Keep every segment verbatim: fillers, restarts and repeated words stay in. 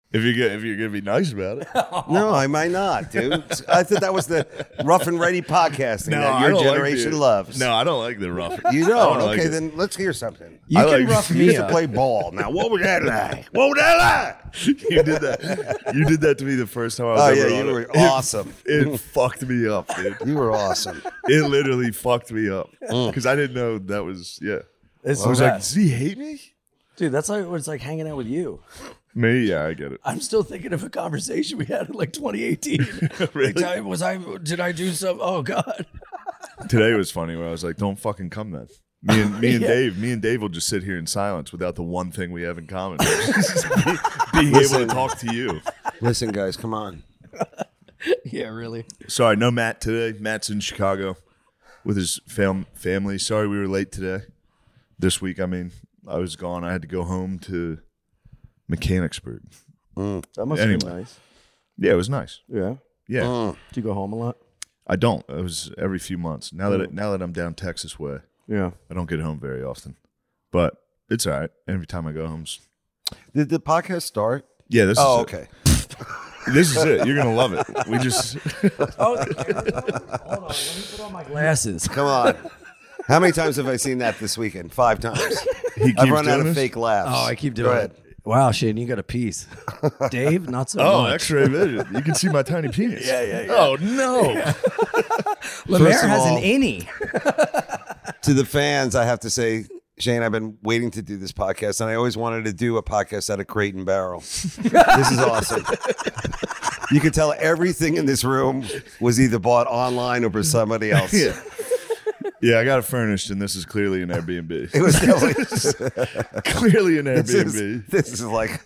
If you're gonna, if you're gonna be nice about it. No, I might not, dude. I thought that was the rough and ready podcasting No, that I your don't like generation the- loves. No, I don't like the rough. You I don't? don't like Okay, it. then let's hear something. You I can like- rough You me used to up. play ball. Now, what was that like? What was that like? You did that. You did that to me the first time I was Oh, ever yeah, on you it. were It- awesome. It, fucked me up, dude. You were awesome. It literally fucked me up Mm. because I didn't know that was yeah. It's I was the like, best. does he hate me? Dude, that's like what it's like hanging out with you. Me, yeah, I get it. I'm still thinking of a conversation we had in like twenty eighteen. Really? Like, I- was I? Did I do some? Oh God. Today was funny where I was like, don't fucking come then. Me and me and Yeah. Dave, me and Dave will just sit here in silence without the one thing we have in common, Be- being Listen. able to talk to you. Listen, guys, come on. Yeah, really. Sorry, no Matt today. Matt's in Chicago with his fam- family. Sorry we were late today. This week, I mean, I was gone. I had to go home to Mechanicsburg. That must Anyway. be nice. Yeah, it was nice. Yeah. Yeah, Mm. Do you go home a lot? I don't. It was every few months. Now that it, now that I'm down Texas way, Yeah. I don't get home very often. But it's all right. Every time I go home, Did the podcast start? yeah, this Oh, is okay. it. This is it. You're gonna love it. We just Oh, hold on. Let me put on my glasses. Come on. How many times have I seen that this weekend? Five times. he keeps I've run out doing of this? fake laughs. Oh, I keep Go doing ahead. it. Wow, Shane, you got a piece. Dave, not so Oh, much. X-ray vision. You can see my tiny penis. Yeah, yeah, yeah. Oh no. Lemaire First of has all- an innie. To the fans, I have to say, Shane, I've been waiting to do this podcast, and I always wanted to do a podcast out of Crate and Barrel. This is awesome. You could tell everything in this room was either bought online or by somebody else. Yeah. Yeah, I got it furnished, and this is clearly an Airbnb. It was definitely, Clearly an this, is, Airbnb. this is like,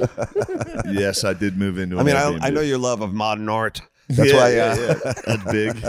Yes, I did move into. I An mean, Airbnb. I, I know your love of modern art. That's yeah, why, yeah, uh, yeah. That's big.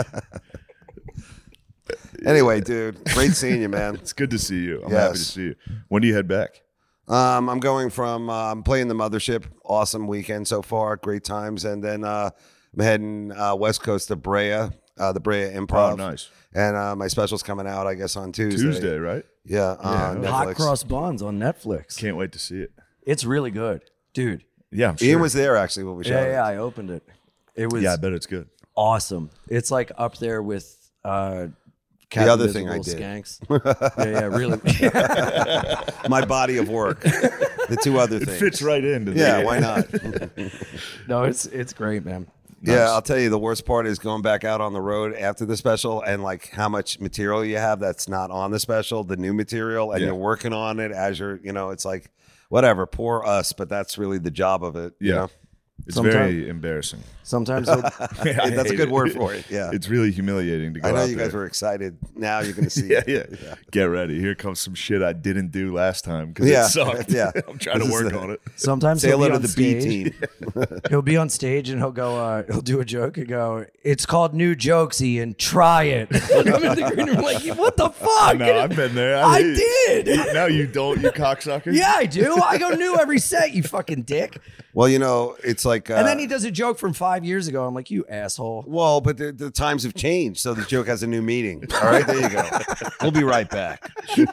Anyway, dude, great seeing you, man. It's good to see you. I'm happy to Yes. see you. When do you head back? Um, I'm going from uh, I'm playing the Mothership. Awesome weekend so far, great times, and then uh, I'm heading uh, west coast to Brea, uh, the Brea Improv. Oh, nice. And uh, my special's coming out, I guess, on Tuesday. Tuesday, right? Yeah, on Hot Netflix. Cross Buns on Netflix. Can't wait to see it. It's really good. Dude. Yeah, I'm sure. Ian was there actually when we shot Yeah, it. yeah, I opened it. It was yeah, I bet it's good. awesome. It's like up there with uh The other thing I Captain did. Skanks. yeah, yeah, really. My body of work. The two other It things. fits right into. Yeah, the, why not? No, it's it's great, man. Yeah, I'll tell you, the worst part is going back out on the road after the special and like how much material you have that's not on the special, the new material, and Yeah. you're working on it as you're, you know, it's like, whatever, poor us, but that's really the job of it. You Yeah. know? It's Sometime- very embarrassing. Sometimes he'll, Yeah, I That's a hate good word for it. Yeah. It's really humiliating to go I know out you guys there. were excited. Now you're going to see Yeah, it. yeah, Get ready. Here comes some shit I didn't do last time because Yeah, it sucked. yeah. I'm trying This to is work the- on it. sometimes Say he'll hello be to on the B stage. team. He'll be on stage and he'll go. Uh, he'll do a joke and go, "It's called new jokes, Ian. Try it." I'm in the green room like, "What the fuck?" No, I've been there. I, I hate- did. No, you don't, you cocksucker. Yeah, I do. I go new every set. You fucking dick. Well, you know, it's like. Uh, And then he does a joke from five years ago. I'm like, "You asshole." Well, but the, the times have changed, so the joke has a new meaning. All right, there you go. We'll be right back.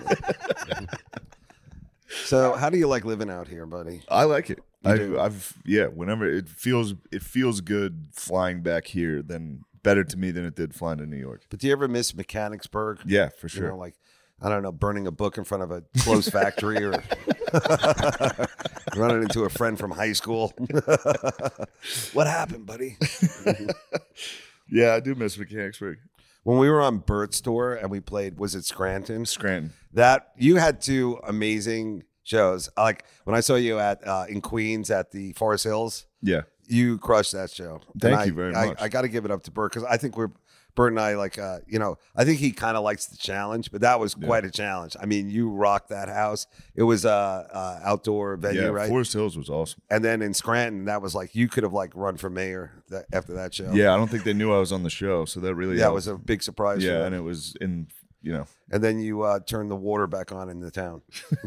So, how do you like living out here, buddy? I like it. I, do? I've yeah. Whenever it feels, it feels good flying back here. Than better to me than it did flying to New York. But do you ever miss Mechanicsburg? Yeah, for You sure. know, like, I don't know, burning a book in front of a closed factory or running into a friend from high school. What happened, buddy? Yeah, I do miss Mechanicsburg. When we were on Bert's tour and we played, was it Scranton? Scranton. That you had two amazing shows. Like when I saw you at uh, in Queens at the Forest Hills, Yeah. you crushed that show. Thank And I- you very I, much. I, got to give it up to Bert because I think we're Bert and I like uh, you know I think he kind of likes the challenge, but that was quite a challenge. I mean, you rocked that house. It was a uh, uh, outdoor venue, Yeah, right? Forest Hills was awesome. And then in Scranton, that was like you could have like run for mayor that, after that show. Yeah, I don't think they knew I was on the show, so that really yeah, it helped. was a big surprise. for yeah, them. and it was in you know And then you uh, turned the water back on in the town.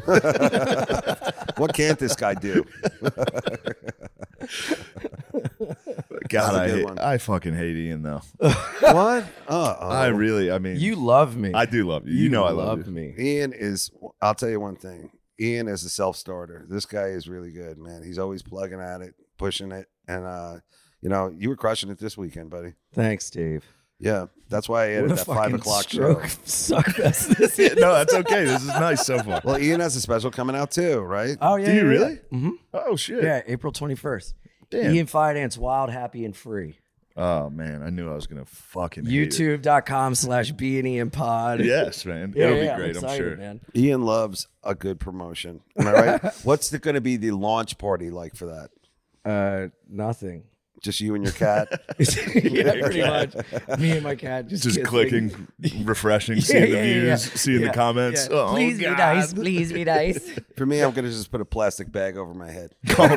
What can't this guy do? God, a I good hate, one. I fucking hate Ian though. What? Uh oh. I really, I mean, You love me. I do love you. You, know I love love you. me. Ian is. I'll tell you one thing. Ian as a self starter. This guy is really good, man. He's always plugging at it, pushing it, and uh, you know, you were crushing it this weekend, buddy. Thanks, Dave. Yeah, that's why I added that five o'clock show. Suckfest this Yeah, no, that's okay. This is nice so far. Well, Ian has a special coming out too, right? Oh yeah, Do you yeah, really? Yeah. Mm-hmm. Oh shit. Yeah, April twenty-first. Damn. Ian Finance, Wild, Happy, and Free. Oh man, I knew I was gonna fucking hate it. YouTube.com slash B and Ian Pod. Yes, man. Yeah, It'll yeah, be I'm great. I'm, excited, sure. man. Ian loves a good promotion. Am I right? What's going to be the launch party like for that? Uh, nothing. Just you and your cat? Yeah, pretty much. Me and my cat just, Just kissing. clicking, refreshing, Yeah, seeing yeah, the yeah, views, yeah. seeing Yeah, the comments. yeah. Oh, please be God. nice. Please be nice. For me, I'm going to just put a plastic bag over my head. Call it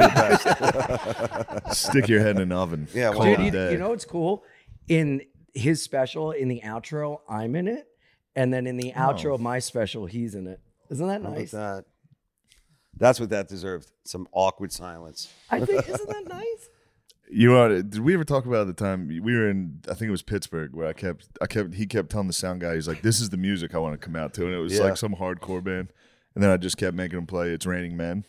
the best. Stick your head in an oven. Yeah, Call why it Dude, a you, day. you know what's cool? In his special, in the outro, I'm in it. And then in the outro of my special, he's in it. Isn't that How about nice? that? That's what that deserved. Some awkward silence. I think, isn't that nice? You know, did we ever talk about the time we were in? I think it was Pittsburgh, where I kept, I kept, he kept telling the sound guy, he's like, "This is the music I want to come out to," and it was Yeah. like some hardcore band. And then I just kept making him play "It's Raining Men,"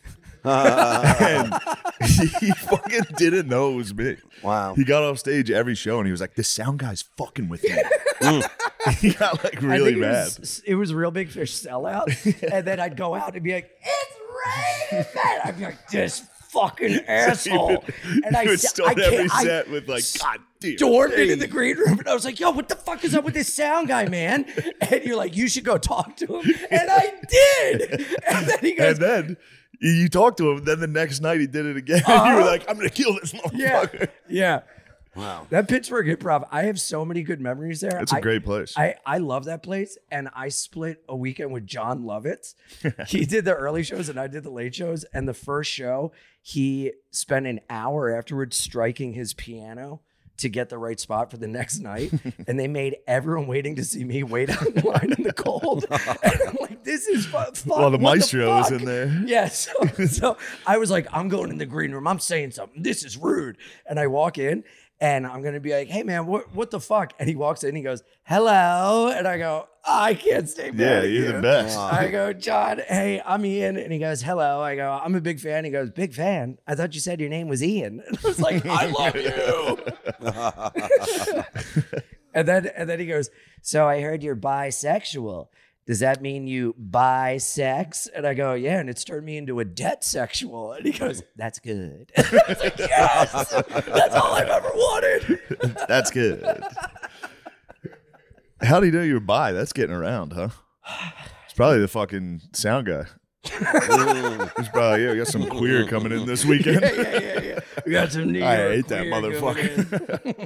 and he fucking didn't know it was me. Wow. He got off stage every show, and he was like, "This sound guy's fucking with me." He got like I really think mad. It was, it was Real Big Fish sellout. And then I'd go out and be like, "It's raining men." I'd be like, "This fucking asshole." And I, he would sa- start I can't- every I set with like, "God damn." stormed into the green room and I was like, "Yo, what the fuck is up with this sound guy, man?" And you're like, "You should go talk to him." And I did. And then he goes, And then you talked to him. Then the next night he did it again. Uh-huh. You were like, "I'm gonna kill this yeah, motherfucker." yeah. Wow. That Pittsburgh Improv, I have so many good memories there. It's a I- great place. I, I love that place. And I split a weekend with John Lovitz. He did the early shows and I did the late shows. And the first show, he spent an hour afterwards striking his piano to get the right spot for the next night. And they made everyone waiting to see me wait out in line in the cold. And I'm like, this is fu- fuck. Well, the what maestro was fuck? in there. Yeah. So, so I was like, I'm going in the green room. I'm saying something. This is rude. And I walk in. And I'm going to be like, "Hey, man, what what the fuck?" And he walks in, he goes, "Hello." And I go, "I can't stay mad Yeah, at you're you." the best. I go, "John, hey, I'm Ian." And he goes, "Hello." I go, "I'm a big fan." He goes, "Big fan? I thought you said your name was Ian." And I was like, "I love you." and then and then he goes, "So I heard you're bisexual. Does that mean you buy sex?" And I go, "Yeah, and it's turned me into a debt sexual." And he goes, "That's good." I was like, "Yes, that's all I've ever wanted." That's good. How do you know you were bi? That's getting around, huh? It's probably the fucking sound guy. He's probably, yeah, we got some queer coming in this weekend. yeah, yeah, yeah, yeah. We got some New I York hate that queer coming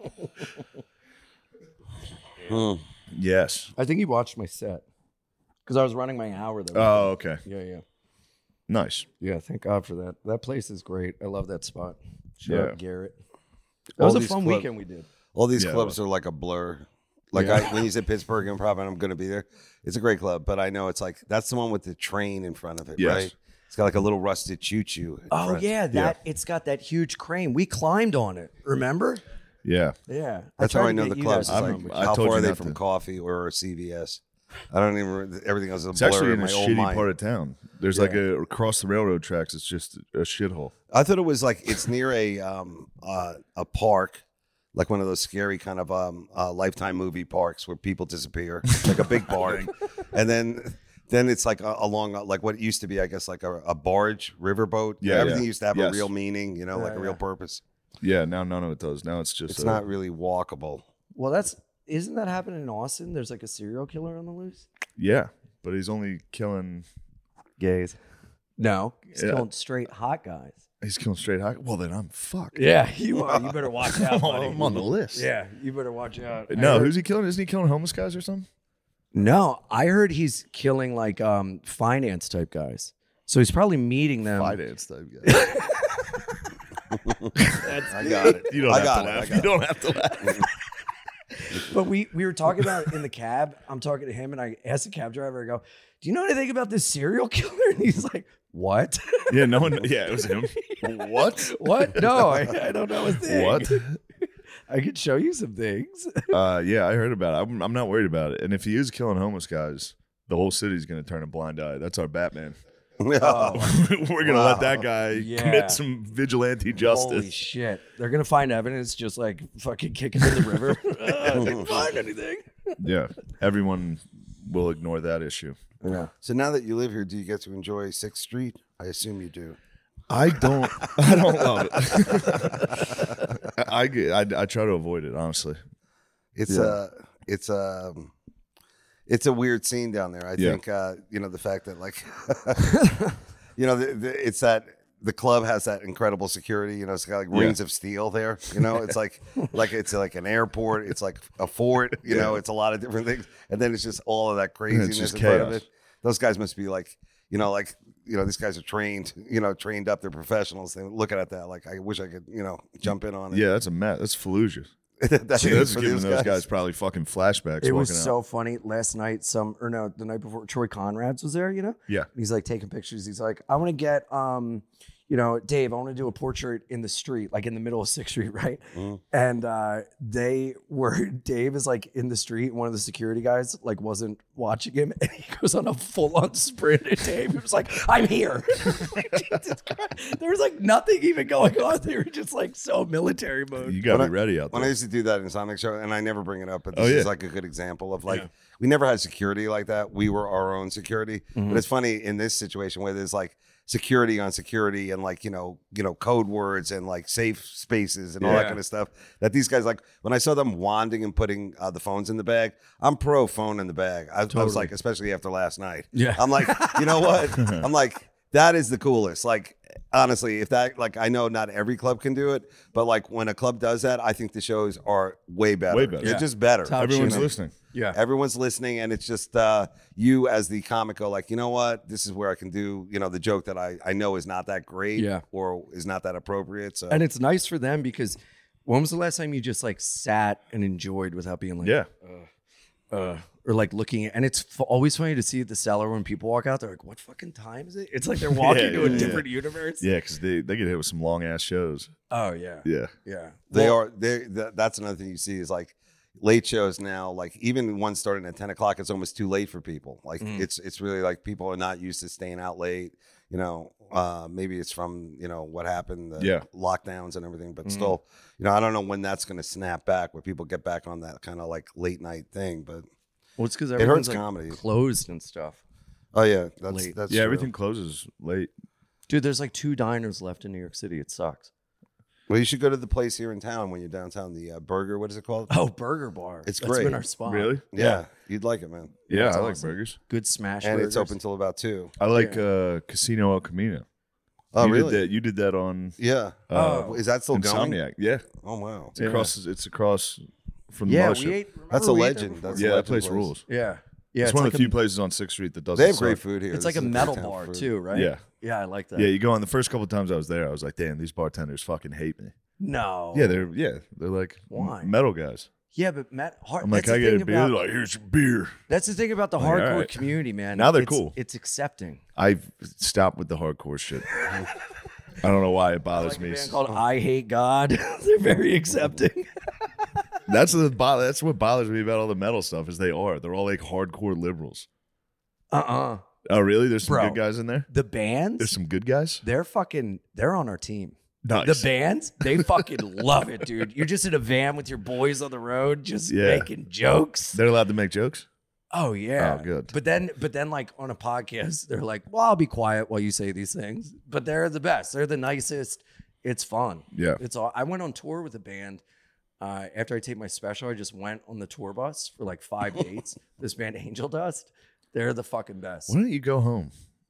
motherfucker. in. Yes. I think he watched my set because I was running my hour though. Oh, okay. yeah, yeah, Nice. yeah. Thank God for that. That place is great. I love that spot. Shout Yeah. out Garrett. That All was a these fun club- weekend we did. All these Yeah, clubs are like a blur. Like I, when you said Pittsburgh Improv, and I'm going to be there. It's a great club, but I know it's like that's the one with the train in front of it, Yes. right? It's got like a little rusted choo choo. Oh yeah, that it's got that huge crane. We climbed on it. Remember? Yeah. Yeah, That's tried how I to know get the you clubs. guys It's to like, come. I how told far you are they not from to. coffee or C V S? I don't even. Everything else is a It's blur actually in in a my own shitty mind. part of town. There's like a across the railroad tracks. It's just a shithole. I thought it was like it's near a um uh, a park, like one of those scary kind of um uh, Lifetime movie parks where people disappear, like a big park, and then then it's like a, along uh, like what used to be, I guess, like a, a barge riverboat. Yeah, everything yeah. used to have Yes. a real meaning, you know, like Yeah, a real yeah. purpose. Yeah. Now none of it does. Now it's just. It's a- not really walkable. Well, that's isn't that happening in Austin? There's like a serial killer on the loose. Yeah, but he's only killing. Gays. No, he's Yeah. killing straight hot guys. He's killing straight high. Well, then I'm fucked. Yeah, you are. You better watch out, buddy. I'm on the list. Yeah, you better watch out. I No, heard- who's he killing? Isn't he killing homeless guys or something? No, I heard he's killing like um finance type guys. So he's probably meeting them. Finance type guy. I got it. You don't I have got to it. I laugh. got You it. don't have to laugh. But we we were talking about it in the cab. I'm talking to him and I asked the cab driver, I go, "Do you know anything about this serial killer?" And he's like, "What?" Yeah, no one. Yeah, it was him. What? What? No, I, I don't know a thing. What? I could show you some things. Uh, yeah, I heard about it. I'm, I'm not worried about it. And if he is killing homeless guys, the whole city's going to turn a blind eye. That's our Batman. Oh, We're gonna Wow. let that guy Yeah. commit some vigilante holy justice. shit! They're gonna find evidence, just like fucking kick it in the river. uh, didn't find anything. Yeah, everyone will ignore that issue. Yeah. So now that you live here, do you get to enjoy Sixth Street? I assume you do. I don't. I don't love it. I, I, get- I I try to avoid it honestly. It's Yeah. a it's a it's a weird scene down there. I Yeah. think uh, you know the fact that like you know the, the, it's that the club has that incredible security. You know, it's got like rings Yeah. of steel there. You know, it's like like it's like an airport. It's like a fort. You know, it's a lot of different things, and then it's just all of that craziness just in front of chaos. it. Those guys must be like. You know, like, you know, these guys are trained, you know, trained up. They're professionals. They're looking at that like, I wish I could, you know, jump in on it. Yeah, that's a mess. That's Fallujah. That See, is that's for giving these those guys. probably fucking flashbacks. It was walking out. so funny last night. Some or no, the night before, Troy Conrads was there. You know. Yeah. He's like taking pictures. He's like, I want to get, um, you know, Dave, I want to do a portrait in the street, like in the middle of Sixth Street, right? Mhm. And uh, they were, Dave is like in the street. And one of the security guys like wasn't watching him, and he goes on a full on sprint. And Dave was like, I'm here. Jesus Christ. There was like nothing even going on. They were just like so military mode. You gotta When be ready out When I there. used to do that in Sonic Show, and I never bring it up, but Oh, this yeah. is like a good example of like Yeah. we never had security like that. We were our own security. But it's funny in this situation where there's like security on security and like you know you know code words and like safe spaces and all that Yeah. kind of stuff. That these guys like when I saw them wanding and putting uh, the phones in the bag, I'm pro phone in the bag. I, I was like, especially after last night. Yeah. I'm like, you know what? I'm like. That is the coolest. Like, honestly, if that, like, I know not every club can do it, but like when a club does that, I think the shows are way better. Way better. They're Yeah. just better. Top Everyone's you know. listening. Yeah. Everyone's listening, and it's just uh, you as the comic go like, you know what? This is where I can do, you know, the joke that I, I know is not that great Yeah. or is not that appropriate. So And it's nice for them because when was the last time you just like sat and enjoyed without being like, Yeah. uh, or like looking at, and it's f- always funny to see at the cellar when people walk out, they're like, what fucking time is it? It's like they're walking Yeah, to a yeah, different universe. Yeah, because they, they get hit with some long ass shows. Oh, yeah. Yeah. Yeah. they Well, are, they that, that's another thing you see is like, late shows now, like even one starting at ten o'clock, it's almost too late for people. Like Mm. it's it's really like people are not used to staying out late. You know, uh, maybe it's from you know what happened, the Yeah. lockdowns and everything. But Mm. still, you know, I don't know when that's going to snap back, where people get back on that kind of like late night thing. But well, it's because hurts everything's like comedy. closed and stuff. oh yeah, that's Late. that's Yeah, true. everything closes late. Dude, there's like two diners left in New York City. It sucks. Well, you should go to the place here in town when you're downtown. The uh, Burger, what is it called? Oh, Burger Bar. It's That's great. been our spot. Really? yeah, you'd like it, man. Yeah, That's I like awesome. burgers. Good smash And it's burgers. open till about two. I like uh, Casino El Camino. Oh, you really? Did that, you did that on Yeah. uh, Oh. Is that still going? Insomniac. Yeah, Oh wow. it's across. It's across from the Yeah, mothership. we ate. remember That's a we ate there legend. before? That's yeah, a that legend place place. rules. Yeah. Yeah. it's, one like of the few a, places on Sixth Street that doesn't. They have suck. great food here. It's This like a is metal great town bar food. too, right? Yeah. Yeah, I like that. Yeah, you go on. The first couple times I was there, I was like, "Damn, these bartenders fucking hate me." No. Yeah, they're yeah, they're like Why? metal guys. Yeah, but Matt, hard, I'm like, that's "I the get thing a beer." about- They're like, "Here's your beer." That's the thing about the Like, hardcore all right. community, man. Now they're It's- cool. It's accepting. I've stopped with the hardcore shit. I don't know why it bothers Like a me. band called I Hate God. They're very accepting. That's the bo- that's what bothers me about all the metal stuff is they are. They're all like hardcore liberals. Uh-uh. Oh, really? There's some Bro. good guys in there. The bands, There's some good guys. they're fucking, they're on our team. Nice. The bands, they fucking love it, dude. You're just in a van with your boys on the road, just Yeah. making jokes. They're allowed to make jokes. Oh yeah. Oh, good. But then, but then, like on a podcast, they're like, "Well, I'll be quiet while you say these things." But they're the best. They're the nicest. It's fun. Yeah. It's all. I went on tour with a band. Uh, after I taped my special, I just went on the tour bus for like five dates. This band, Angel Dust, they're the fucking best. Why don't you go home?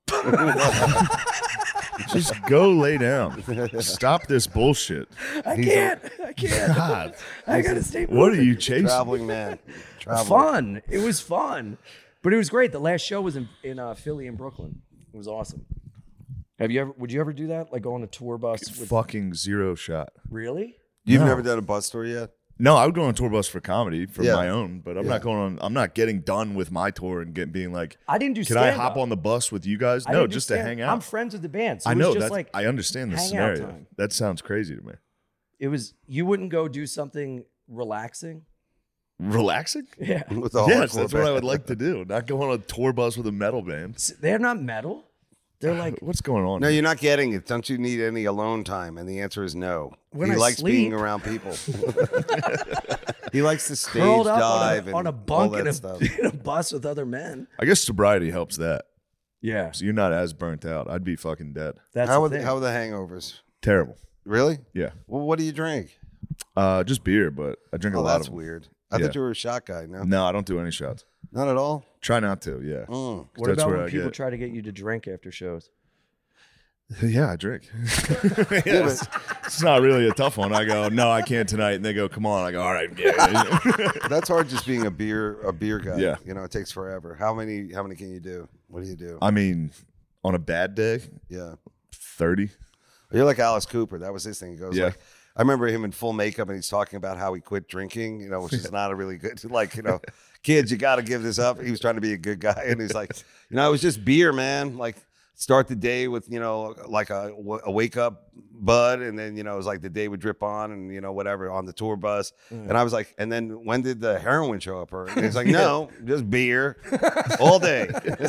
Just go lay down. Stop this bullshit. I can't. I can't. God, I gotta stay. what are moving. you chasing? Traveling man. Traveling. Fun. It was fun, but it was great. The last show was in in uh, Philly and Brooklyn. It was awesome. Have you ever? Would you ever do that? Like go on a tour bus with? Fucking zero shot. Really? You've No. never done a bus tour yet? No, I would go on a tour bus for comedy for Yeah. my own, but I'm Yeah. not going on. I'm not getting done with my tour and get, being like, I didn't do. "Can I stand-up. hop on the bus with you guys?" I No, didn't do just to stand- hang out. I'm friends with the band. So I it know was just that. like I understand the hangout scenario. time. That sounds crazy to me. it was. You wouldn't go do something relaxing. Relaxing? Yeah. With a Yes, hardcore that's what I band. would like to do. Not go on a tour bus with a metal band. S- They're not metal. They're like, What's going on? No, here? you're not getting it. Don't you need any alone time? And the answer is no. When he I likes sleep- being around people. He likes to stage curled up dive on a, and on a all bunk that in a, stuff. in a bus with other men. I guess sobriety helps that. Yeah, So you're not as burnt out. I'd be fucking dead. that's How the are the, thing. how are the hangovers? Terrible. Really? Yeah. Well, what do you drink? Uh, just beer, but I drink a Oh, lot that's of them. weird. I Yeah. thought you were a shot guy. No, No, I don't do any shots. not at all. Try not to. Yeah. Mm. what that's about where when I people get- try to get you to drink after shows? Yeah, I drink. Yeah, it's, it's not really a tough one. I go, no, I can't tonight, and they go, come on. I go, all right. Yeah. That's hard. Just being a beer a beer guy. Yeah. You know, it takes forever. How many? How many can you do? What do you do? I mean, on a bad day, Yeah. thirty. You're like Alice Cooper. That was his thing. He goes Yeah. like, I remember him in full makeup and he's talking about how he quit drinking, you know, which is not a really good, like, you know, kids, you got to give this up. He was trying to be a good guy. And he's like, you know, it was just beer, man. Like, start the day with, you know, like a, a wake up bud. And then, you know, it was like the day would drip on and, you know, whatever on the tour bus. Mm. And I was like, and then when did the heroin show up? Or and he's like, no, just beer all day.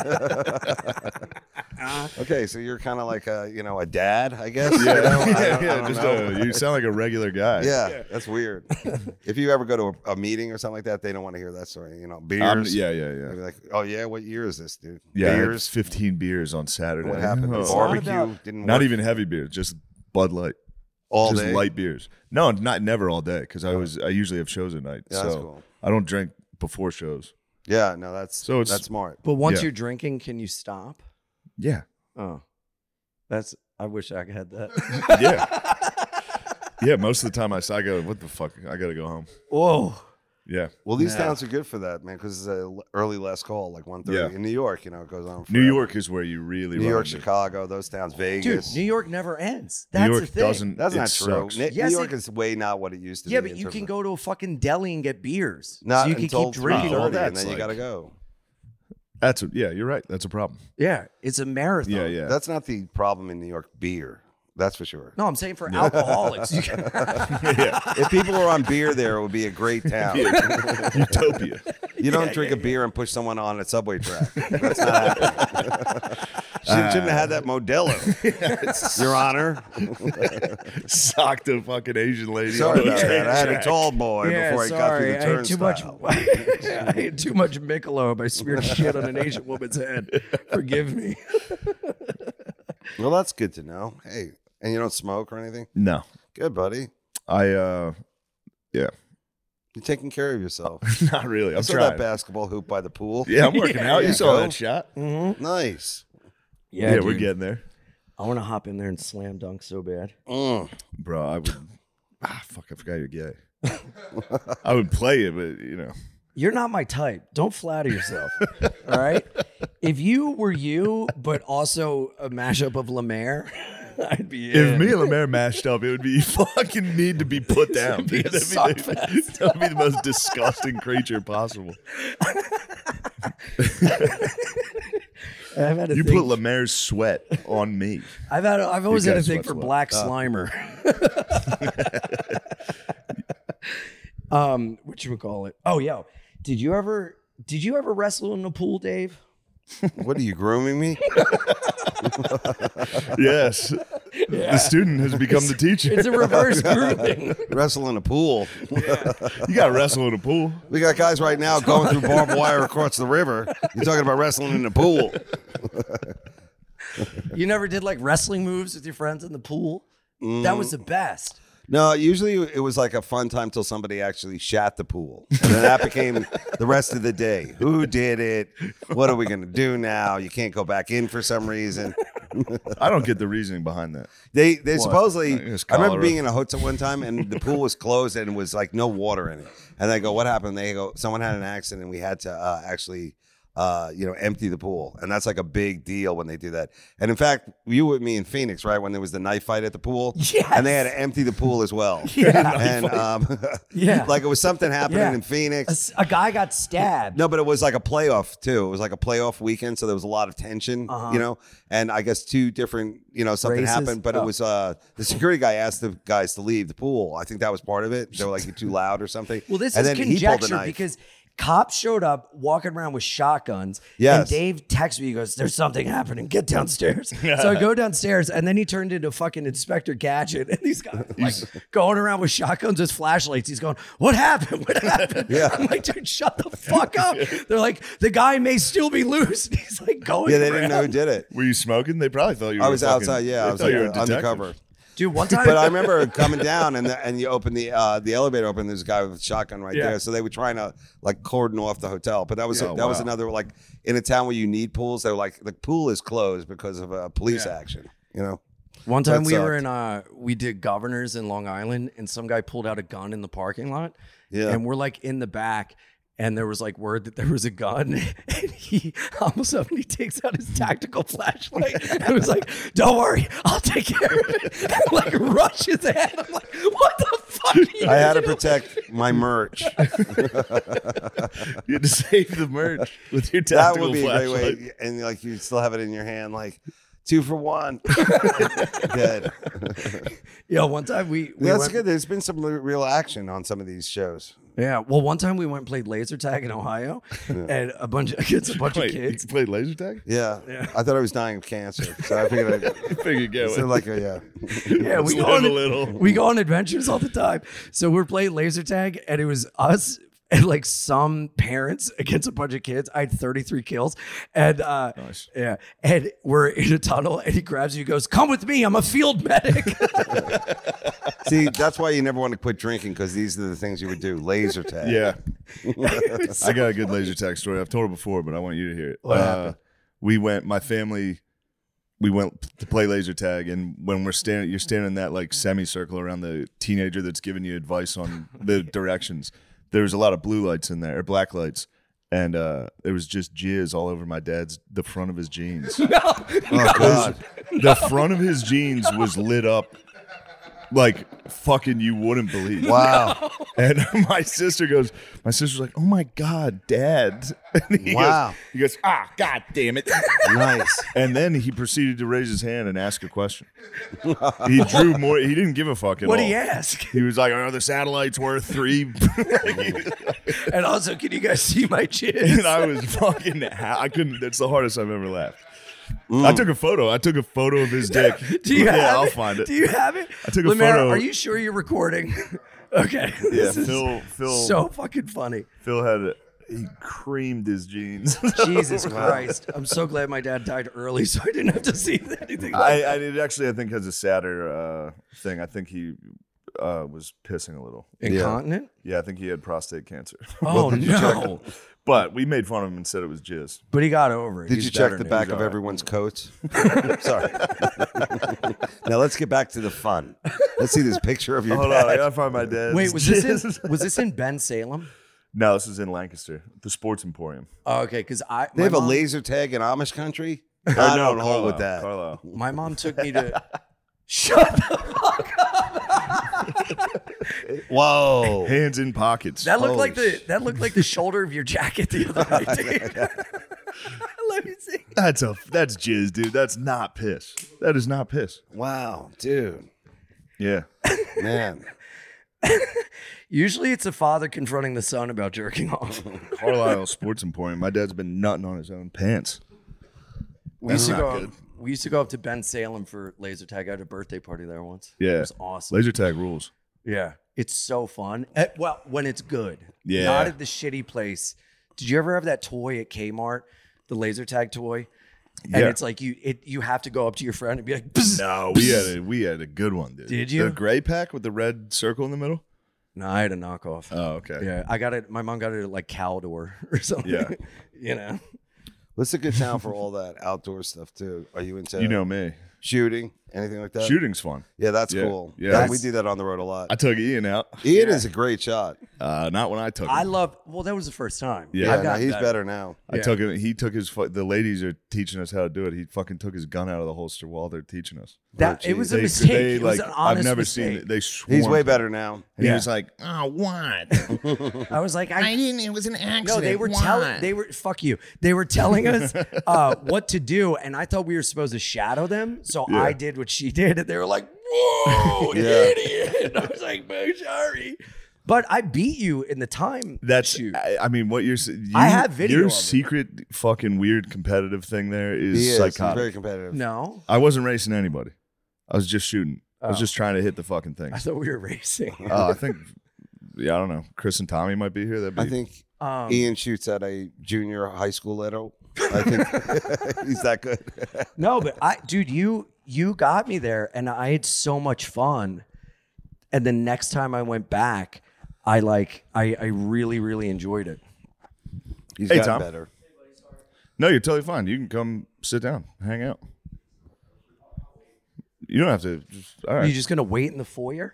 Okay, so you're kind of like a, you know, a dad, I guess. Yeah, You know? I don't- yeah, I yeah, don't just know. a, you sound like a regular guy. Yeah, that's weird. If you ever go to a, a meeting or something like that, they don't want to hear that story. You know, beers. Um, yeah, yeah, They'll yeah. be like, oh yeah, what year is this, dude? Yeah, I had beers. fifteen beers on Saturday. What happened? The Oh. It's not barbecue about- didn't Not work even heavy beers, just Bud Light. all just day. light beers. No, not never all day because I was I usually have shows at night. Yeah, so that's cool. I don't drink before shows. Yeah, no, that's So it's- that's smart. But once Yeah. you're drinking, can you stop? Yeah, Oh, that's. I wish I had that. yeah, yeah. Most of the time I, I go, what the fuck? I gotta go home. Whoa. Yeah, Well, these Yeah. towns are good for that, man, because it's a l- early last call, like one thirty. Yeah. In New York, you know, it goes on. New forever. York is where you really New run York, into- Chicago, those towns, Dude, Vegas. New York never ends. New That's York the thing. doesn't. That's it not true. sucks. New, Yes, New York it- is way not what it used to Yeah, be. but in you terms can of- go to a fucking deli and get beers. not so you can until keep drinking three all thirty, day. day, and That's then you like- got to go. That's a, yeah. You're right. That's a problem. Yeah, it's a marathon. Yeah, yeah. That's not the problem in New York. Beer, that's for sure. No, I'm saying for alcoholics. You can, If people were on beer there, it would be a great town. Utopia. You don't drink a beer and push someone on a subway track. That's not happening. Shouldn't, shouldn't have had that Modelo, Your Honor. Socked a fucking Asian lady. Sorry on the about train that. I had a track. tall boy yeah, before I got through sorry. the I had too turnstile. much. I had too much Michelob. I smeared shit on an Asian woman's head. Forgive me. Well, that's good to know. Hey, and you don't smoke or anything? No, Good, buddy. I. uh Yeah, You're taking care of yourself. not really. I I'm saw trying. that basketball hoop by the pool. Yeah, I'm working Yeah, out. yeah. You saw Go. that shot. Nice. Yeah, Yeah, we're dude. getting there, I want to hop in there and slam dunk so bad. Mm. bro. I would. Ah, fuck! I forgot you're gay. I would play it, but you know. You're not my type. Don't flatter yourself. All right. If you were you, but also a mashup of Lemaire, I'd be in. If me and Lemaire mashed up, it would be fucking need to be put down. be a That'd sock the- fest. that would be the most disgusting creature possible. I've had a You thing, put Lemaire's sweat on me. I've had. A, I've always had a guys thing sweat for a lot. Black Slimer. um, what you call it? Oh, yo, did you ever? Did you ever wrestle in the pool, Dave? What are you grooming me? Yes. The student has become the teacher. It's a reverse grooming. Wrestle in a pool. You got to wrestle in a pool. We got guys right now going through barbed wire across the river. You're talking about wrestling in the pool. You never did like wrestling moves with your friends in the pool? That was the best. No, usually it was like a fun time till somebody actually shat the pool. And then that became the rest of the day. Who did it? What are we going to do now? You can't go back in for some reason. I don't get the reasoning behind that. They they supposedly, It's I remember cholera. being in a hotel one time and the pool was closed and it was like no water in it. And they go, what happened? They go, someone had an accident and we had to uh, actually, uh, you know, empty the pool. And that's like a big deal when they do that. And in fact, you with me in Phoenix, right? When there was the knife fight at the pool. Yes. And they had to empty the pool as well. Yeah. And um, Yeah. like it was something happening Yeah. in A, Phoenix. s- a guy got stabbed. No, but it was like a playoff too. It was like a playoff weekend, so there was a lot of tension, Uh-huh. you know. And I guess two different, you know, something Races? happened, but Oh. it was uh the security guy asked the guys to leave the pool. I think that was part of it. They were like, "You're too loud" or something. Well, this and is then he pulled the conjecture knife. because Cops showed up walking around with shotguns. Yes. And Dave texts me, he goes, there's something happening. Get downstairs. So I go downstairs and then he turned into fucking Inspector Gadget. And these guys like going around with shotguns with flashlights. He's going, what happened? What happened? Yeah. I'm like, dude, shut the fuck up. They're like, the guy may still be loose. And he's like going Yeah, they didn't know who around. did it. Were you smoking? They probably thought you were I was fucking- outside. Yeah, they I was thought you were a like, detective. undercover. Dude, one time. But I remember coming down and the, and you open the uh, the elevator open. There's a guy with a shotgun right Yeah. there. So they were trying to like cordon off the hotel. But that was Yeah, that was wow. another like in a town where you need pools. They were like the pool is closed because of uh, police Yeah. action. You know. One time That we were sucked. in uh we did Governors in Long Island and some guy pulled out a gun in the parking lot. Yeah. And we're like in the back and there was like word that there was a gun and he all of a sudden he takes out his tactical flashlight and was like, don't worry, I'll take care of it. And like rushes ahead. I'm like, what the fuck are you I had to doing? protect my merch. You had to save the merch with your That tactical would be a great flashlight. way. And like you still have it in your hand, like two for one. Dead. Yo, one time we, we That's went, good. There's been some real action on some of these shows. Yeah. Well, one time we went and played laser tag in Ohio and a bunch of against a bunch Wait, of kids. you played laser tag? Yeah. Yeah. I thought I was dying of cancer. So I figured I'd I figured go. so like a, yeah. Yeah, we Let's go, live on, a little. we go on adventures all the time. So we're playing laser tag, and it was us and like some parents against a bunch of kids. I had thirty-three kills, and uh, Nice. yeah, and we're in a tunnel, and he grabs you, he goes, "Come with me, I'm a field medic." See, that's why you never want to quit drinking because these are the things you would do. Laser tag. Yeah. I got a good laser tag story. I've told it before, but I want you to hear it. What uh, happened? We went, my family, we went to play laser tag, and when we're standing, you're standing in that like semicircle around the teenager that's giving you advice on the directions. There was a lot of blue lights in there, or black lights, and uh, there was just jizz all over my dad's, the front of his jeans. Oh, God. The front of his jeans was lit up like fucking you wouldn't believe. Wow. And my sister goes, my sister's like, oh my God, Dad. And he Wow. Goes, he goes, ah, God damn it. Nice. And then he proceeded to raise his hand and ask a question. He drew more, he didn't give a fuck at What all. did he ask? He was like, are the satellites worth three? And also, can you guys see my And chin? I was fucking, ha- I couldn't, that's the hardest I've ever laughed. I took a photo. I took a photo of his dick. Do you yeah, have I'll it? find it. Do you have it? I took a Lemaire, photo. Are you sure you're recording? Okay. Yeah, This is Phil, Phil, so fucking funny. Phil had it. He creamed his jeans. Jesus Christ. I'm so glad my dad died early so I didn't have to see anything like I, I it actually, I think, has a sadder uh, thing. I think he uh, was pissing a little. incontinent. Yeah, I think he had prostate cancer. Oh, did you check no. But we made fun of him and said it was jizz. But he got over it. Did He's you check better the now. back He's of all right. everyone's coats? Sorry. Now let's get back to the fun. Let's see this picture of your Hold on, I dad. gotta find my dad's. Wait, was this jizz. in, was this in Ben Salem? No, this is in Lancaster, the Sports Emporium. Oh, okay, because I They my have a mom- laser tag in Amish country? Or I no, don't hold with that. Carlisle. My mom took me to. Shut the fuck up. Whoa. Hands in pockets. That looked Holy like the sh- that looked like the shoulder of your jacket the other night, dude. Let me see. That's a that's jizz, dude. That's not piss. That is not piss. Wow, dude. Yeah. Man. Usually it's a father confronting the son about jerking off. Carlisle Sports Emporium. My dad's been nutting on his own pants. We used to That's not go good. we used to go up to Ben Salem for laser tag. I had a birthday party there once. Yeah. It was awesome. Laser tag rules. Yeah. It's so fun. Eh, well, when it's good. Yeah. Not at the shitty place. Did you ever have that toy at Kmart? The laser tag toy? And Yeah. it's like you it you have to go up to your friend and be like, "Bzz." No, we had a we had a good one, dude. Did you? The gray pack with the red circle in the middle? No, I had a knockoff. Oh, okay. Yeah, I got it. My mom got it at like Caldor or something. Yeah. You know, What's a good town for all that outdoor stuff, too? Are you into You know me. shooting? Anything like that? Shooting's fun. Yeah, that's Yeah. cool. Yeah. That- That's- we do that on the road a lot. I took Ian out. Ian is a great shot. Uh, not when I took him. I love. Well, that was the first time. Yeah. Yeah, I've no, gotten he's better. better now. I Yeah. took him. He took his. fu- The ladies are teaching us how to do it. He fucking took his gun out of the holster while they're teaching us. That Oh, it was a They- mistake. they, it was like, an honest I've never mistake. seen it. They He's swarmed way him. better now. And Yeah. he was like, "Oh, what? I was like, I, I didn't. It was an accident. no, they were telling. They were fuck you. They were telling us uh, what to do, and I thought we were supposed to shadow them. So Yeah. I did what she did, and they were like, "Whoa, Yeah. idiot!" And I was like, "Man, sorry." But I beat you in the time That's. shoot. I, I mean, what you're. s- You, I have video Your of it. secret fucking weird competitive thing there is He is. He's psychotic. very competitive. No, I wasn't racing anybody. I was just shooting. I was Oh. just trying to hit the fucking thing. I thought we were racing. Oh, I think. Yeah, I don't know. Chris and Tommy might be here. That'd be. I think Um, Ian shoots at a junior high school level. I think he's that good. No, but I, dude, you you got me there, and I had so much fun. And the next time I went back, I like I I really really enjoyed it. He's Hey, gotten Tom. better. No, you're totally fine. You can come sit down, hang out. You don't have to. Just, all Are right. you just gonna wait in the foyer?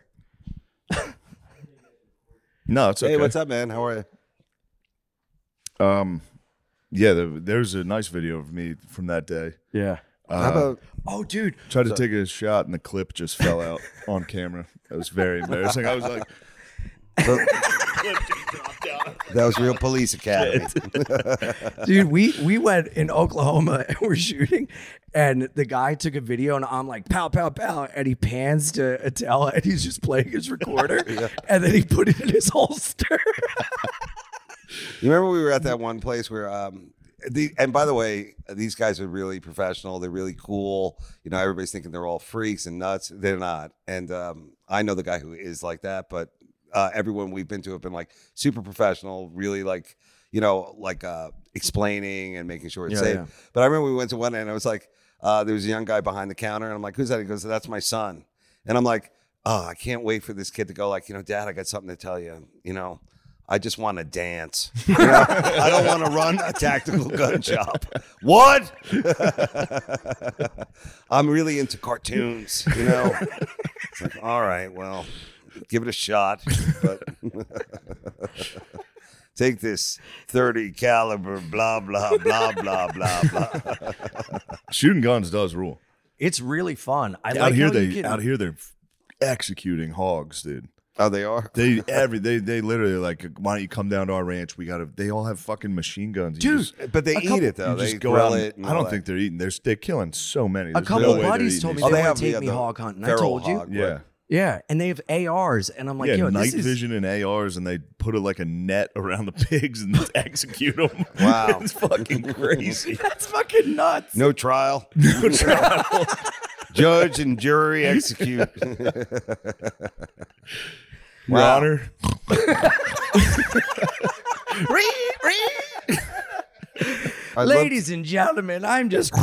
no, it's okay. Hey, what's up, man? How are you? Um, yeah, there, there's a nice video of me from that day. Yeah. Uh, How about Oh, dude. tried to take a shot and the clip just fell out on camera. That was very embarrassing. I was like, that was Real Police Academy? Dude, we we went in Oklahoma and we're shooting, and the guy took a video, and I'm like, pow, pow, pow, and he pans to Attella, and he's just playing his recorder, and then he put it in his holster. You remember we were at that one place where, um, the, and by the way, these guys are really professional. They're really cool. You know, everybody's thinking they're all freaks and nuts. They're not. And um, I know the guy who is like that, but uh, everyone we've been to have been like super professional, really like, you know, like uh, explaining and making sure it's Yeah, safe. yeah. But I remember we went to one and I was like, uh, there was a young guy behind the counter, and I'm like, who's that? He goes, that's my son. And I'm like, oh, I can't wait for this kid to go like, you know, Dad, I got something to tell you. You know, I just want to dance. You know, I don't want to run a tactical gun shop. What? I'm really into cartoons, you know. It's like, all right, well, give it a shot. But take this thirty caliber, blah, blah, blah, blah, blah, blah. shooting guns does rule. It's really fun. I out like here, how they you can, out here they're executing hogs, dude. Oh, they are? They every they they literally like, why don't you come down to our ranch? We gotta. They all have fucking machine guns. You Dude, just, But they A eat couple- it, though. you They just go grill out. it. And, and I all don't that. think they're eating. They're they're killing so many. A There's couple no of way they're buddies eating told me these. Oh, they, they want have to take the- me the hog hunting. I feral told you. hog. Yeah. Yeah, and they have A Rs, and I'm like, yeah, yo, night this is vision and A Rs, and they put a, like a net around the pigs and execute them. Wow. it's fucking crazy. that's fucking nuts. No trial. No trial. Judge and jury execute. Your Wow. Honor. I'd love- Ladies and gentlemen, I'm just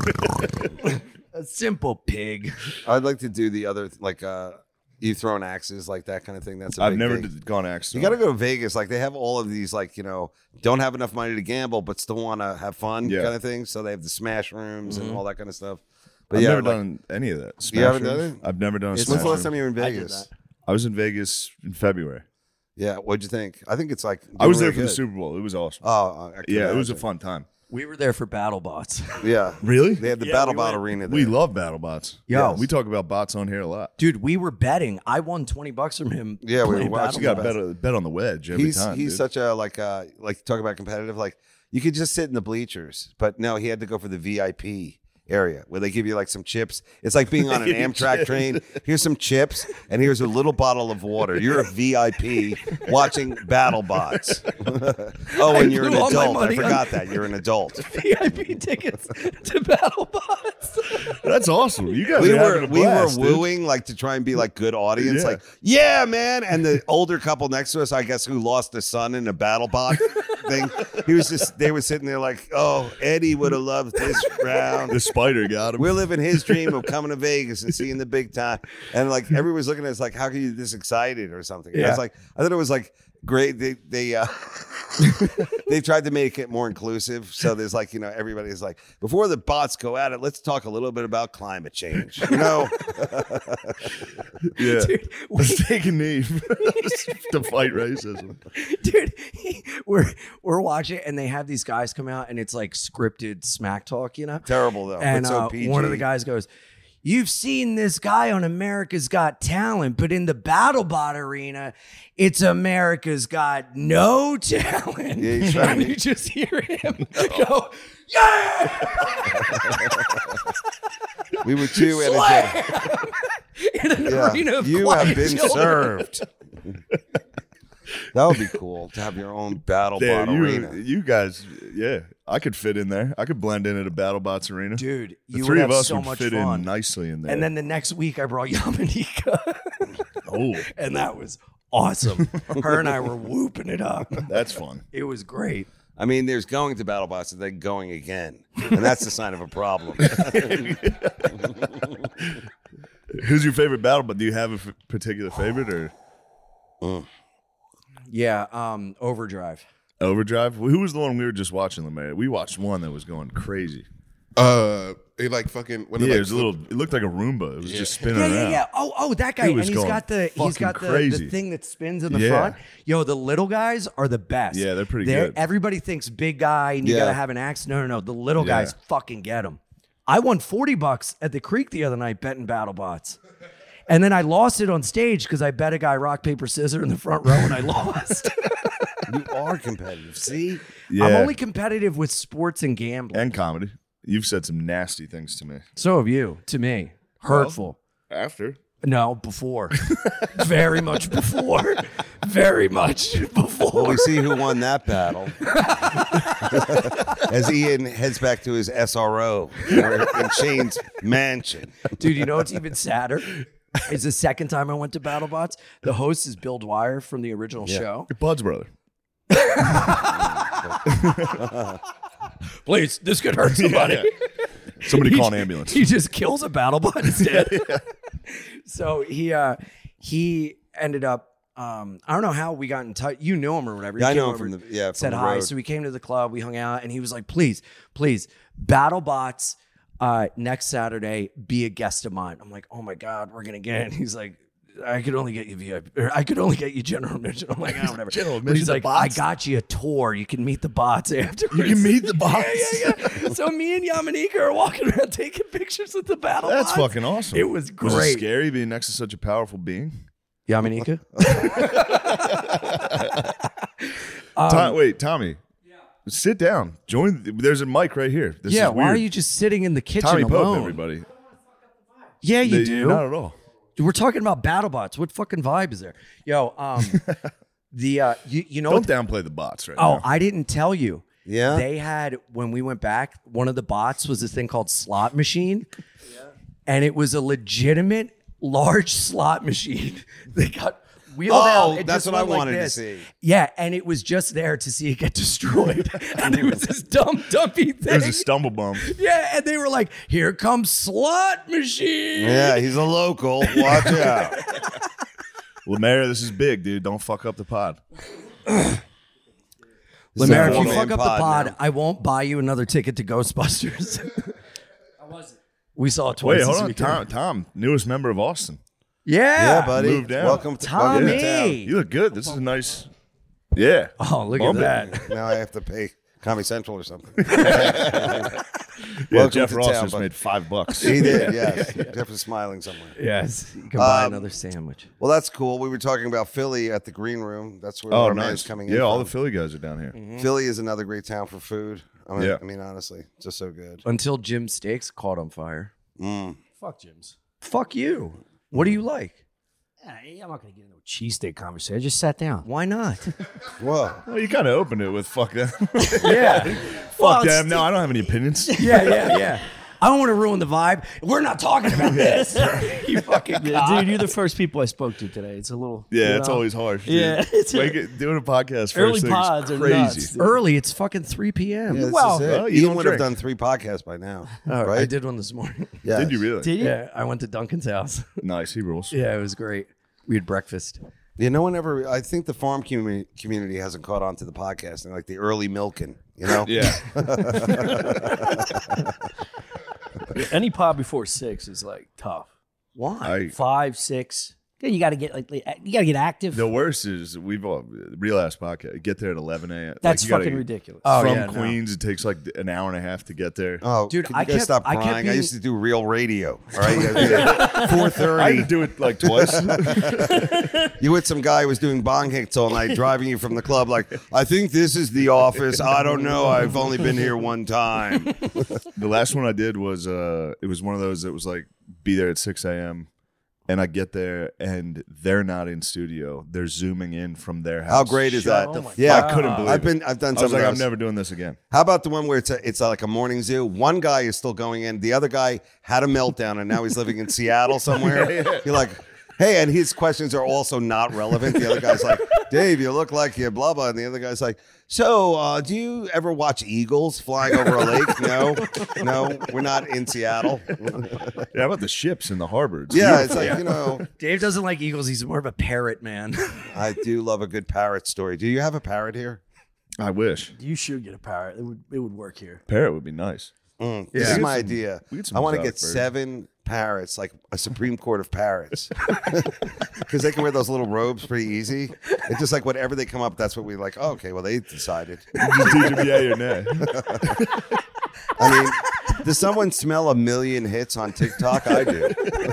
a simple pig. I'd like to do the other, like, uh, you throwing axes, like that kind of thing. That's a I've big never thing. did- gone axe. You got to go to Vegas. Like, they have all of these, like, you know, don't have enough money to gamble, but still want to have fun Yeah. kind of thing. So they have the smash rooms and all that kind of stuff. But I've yeah, never like, done any of that. You haven't Smash done rooms. it? I've never done a It's when's smash the last room. time you were in I did Vegas? that. I was in Vegas in February. Yeah. What'd you think? I think it's like. I was there really for the good. Super Bowl. It was awesome. Oh, I can yeah, it was a imagine. fun time. We were there for BattleBots. Yeah. Really? They had the Yeah, Battle we Bot went- Arena there. We love battle bots. Yo. we talk about bots on here a lot. Dude, we were betting. I won twenty bucks from him. Yeah, we were playing watching You BattleBots. got bet, bet on the wedge every he's time. he's dude. such a like uh like talk about competitive, like you could just sit in the bleachers, but no, he had to go for the V I P area where they give you like some chips. It's like being on an Amtrak train. Here's some chips and here's a little bottle of water. You're a V I P watching BattleBots. oh, and you're an blew all my adult. I money on- forgot that you're an adult. V I P tickets to BattleBots. That's awesome. You guys We are were having a we were blast, dude. wooing like to try and be like good audience, Yeah. like yeah, man. And the older couple next to us, I guess, who lost a son in a battle bot thing, he was just they were sitting there like, oh, Eddie would have loved this round. The spider got him. We're living his dream of coming to Vegas and seeing the big time, and like everyone was looking at us like, how can you be this excited or something? And I Yeah. was like, I thought it was like great. They they uh, they tried to make it more inclusive. So there's like, you know, everybody's like, before the bots go at it, let's talk a little bit about climate change. You know, yeah. Dude, Let's take a knee to fight racism. Dude, we're we're watching, and they have these guys come out, and it's like scripted smack talk, you know. terrible though. And but so uh, P G. one of the guys goes, "You've seen this guy on America's Got Talent, but in the BattleBot arena, it's America's Got No Talent." Yeah, he's trying and to- you just hear him go, "Yeah!" we were too energetic. Slam! In an Yeah. arena of You quiet have been children. served. That would be cool to have your own battle Yeah, bot you, arena. you guys, yeah, I could fit in there. I could blend in at a BattleBots arena. Dude, the you three would of have us so would much fit fun. in nicely in there. And then the next week I brought Yamanika. oh, And that was awesome. Her and I were whooping it up. that's fun. It was great. I mean, there's going to BattleBots and then going again, and that's the sign of a problem. Who's your favorite BattleBot? Do you have a f- particular favorite or Mm. Yeah, um, Overdrive. Overdrive? Who was the one we were just watching, Lemaire? We watched one that was going crazy. Uh, it like fucking. When Yeah, it, it like, was a little. It looked like a Roomba. It was just spinning Yeah, around. yeah, yeah. Oh, oh, that guy. He And was he's going got the he's fucking got the, the crazy. thing that spins in the Yeah. front. Yo, the little guys are the best. Yeah, they're pretty good. Everybody thinks big guy and you Yeah. gotta have an axe. No, no, no. The little Yeah. guys fucking get them. I won forty bucks at the creek the other night betting BattleBots. And then I lost it on stage because I bet a guy rock, paper, scissors in the front row and I lost. You are competitive. See? Yeah. I'm only competitive with sports and gambling. And comedy. You've said some nasty things to me. So have you, to me. Hurtful. After. No, before. Very much before. Very much before. Well, we see who won that battle. As Ian heads back to his S R O in Shane's mansion. Dude, you know what's even sadder? It's the second time I went to BattleBots. The host is Bill Dwyer from the original show. Your Bud's brother. Please, this could hurt somebody. Somebody He- call an ambulance. He just kills a BattleBot instead. So he uh, he ended up. Um, I don't know how we got in touch. You knew him or whatever. He Yeah, I came know him over, from the- yeah, from said the hi. road. So we came to the club. We hung out, and he was like, "Please, please, BattleBots uh, next Saturday, be a guest of mine." I'm like, "Oh my god, we're gonna get in." He's like, "I could only get you V I P. Or I could only get you general admission." I'm like, "Ah, whatever." General But he's admission like, to "I bots? got you a tour. You can meet the bots afterwards." You can meet the bots. Yeah, yeah, yeah. So me and Yamanika are walking around taking pictures with the BattleBots. That's fucking awesome. It was Was it great. scary being next to such a powerful being? Yamanika? Tom, wait, Tommy. Sit down. Join. There's a mic right here. This Yeah, is why weird. are you just sitting in the kitchen Tommy alone? Pope, everybody. Yeah, you They- do. Not at all. We're talking about BattleBots. What fucking vibe is there? Yo, um, the uh, you, you know Don't what? downplay the bots right Oh, now. I didn't tell you. Yeah? They had, when we went back, one of the bots was this thing called Slot Machine. And it was a legitimate large slot machine. They got wheeled Oh, out. It that's just what I went like wanted to this. see. Yeah, and it was just there to see it get destroyed. And it was this dumb, dumpy thing. There's a stumble bump. Yeah, and they were like, "Here comes Slot Machine." Yeah, he's a local. Watch out. Lemaire, this is big, dude. Don't fuck up the pod. Lemaire, if you Four-man fuck up the pod pod, now. I won't buy you another ticket to Ghostbusters. I wasn't. We saw it twice Wait, hold this on. weekend. Tom, Tom, newest member of Austin. Yeah. Yeah, buddy. Moved down. Welcome to, welcome to town. Tommy. You look good. This is a nice. Yeah. Oh, look Bump it. at that. Now I have to pay Comedy Central or something. Yeah, Welcome Jeff to Ross town, just bud. made five bucks. He did, yes. Jeff is smiling somewhere. Yes. You can buy Um, another sandwich. Well, that's cool. We were talking about Philly at the Green Room. That's where Oh, our nice. man's coming in. Yeah, all the from. Philly guys are down here. Philly is another great town for food. I mean, Yeah. I mean honestly, just so good. Until Jim Steaks caught on fire. Mm. Fuck Jim's. Fuck you. What do you like? Hey, I'm not gonna get into a cheesesteak conversation. I just sat down. Why not? Whoa. Well, you kind of opened it with fuck them. Yeah. fuck them. No, I don't have any opinions. Yeah, yeah, yeah. I don't want to ruin the vibe. We're not talking about this. You fucking Yeah, cock. dude, you're the first people I spoke to today. It's a little. Yeah, you it's know? always harsh. Dude. Yeah, it's a- Wake it- doing a podcast first Early thing's pods are crazy. nuts, dude. Early. It's fucking three p.m. Yeah, this Wow. is it. Well, you Ian don't would have drink. done three podcasts by now. Oh, right? I did one this morning. Yes. Did you really? Did you? Yeah, I went to Duncan's house. Nice. He rules. Yeah, it was great. We had breakfast. Yeah, no one ever. I think the farm community community hasn't caught on to the podcasting, like the early milking. You know. Yeah. Any pod before six is like tough. Why? I, Five, six. Then you got to get like you got to get active. the worst is we've all real ass podcast. Get there at eleven a.m. That's Like, you gotta- fucking ridiculous. Oh, From yeah, no. Queens, it takes like an hour and a half to get there. Oh, Dude, could I you guys kept- stop I kept crying? I being- used to do real radio. All right, four I had thirty. to do it like twice. You with some guy who was doing bong hits all night, driving you from the club. Like, I think this is the office. I don't know. I've only been here one time. The last one I did was uh, it was one of those that was like be there at six a.m. and I get there and they're not in studio. They're zooming in from their house. How great is that? Oh my yeah, I couldn't believe I've it. been. I've done I some was of like, I'm those. never doing this again. How about the one where it's a, it's like a morning zoo? One guy is still going in. The other guy had a meltdown, and now he's living in Seattle somewhere. You're like, hey, and his questions are also not relevant. The other guy's like, Dave, you look like you blah blah, and the other guy's like, so uh, do you ever watch eagles flying over a lake? No, no, we're not in Seattle. Yeah, how about the ships in the harbor? It's Yeah, it's beautiful. like, you know, Dave doesn't like eagles. He's more of a parrot man. I do love a good parrot story. Do you have a parrot here? I wish. You should get a parrot. It would it would work here. Parrot would be nice. Mm, this Yeah. is my We get some- idea. we get some I want to exotic get birds. seven parrots, like a Supreme Court of parrots, because they can wear those little robes pretty easy. It's just like whatever they come up, that's what we like. Oh, okay, well they decided. Just teach them yay or nay. I mean, does someone smell a million hits on TikTok? I do.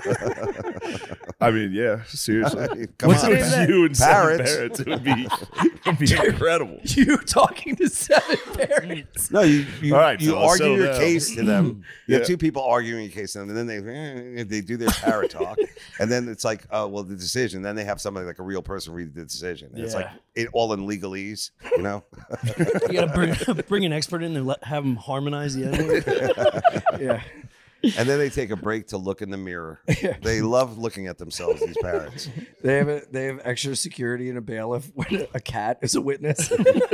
I mean, yeah, seriously. Come What's on, the name of man. that? You and seven Parrots. parrots. It would be, it would be incredible. You talking to seven parrots? No, you you, All right, you fellas, argue settle your down. case to them. You Yeah. have two people arguing your case to them, and then they eh, they do their parrot talk, and then it's like, oh well, the decision. Then they have somebody like a real person read the decision. And It's like Yeah. it, all in legalese, you know. You gotta bring bring an expert in and let have them harmonize the N-word. Yeah. And then they take a break to look in the mirror. They love looking at themselves. These parrots. They have a, they have extra security and a bailiff when a cat is a witness.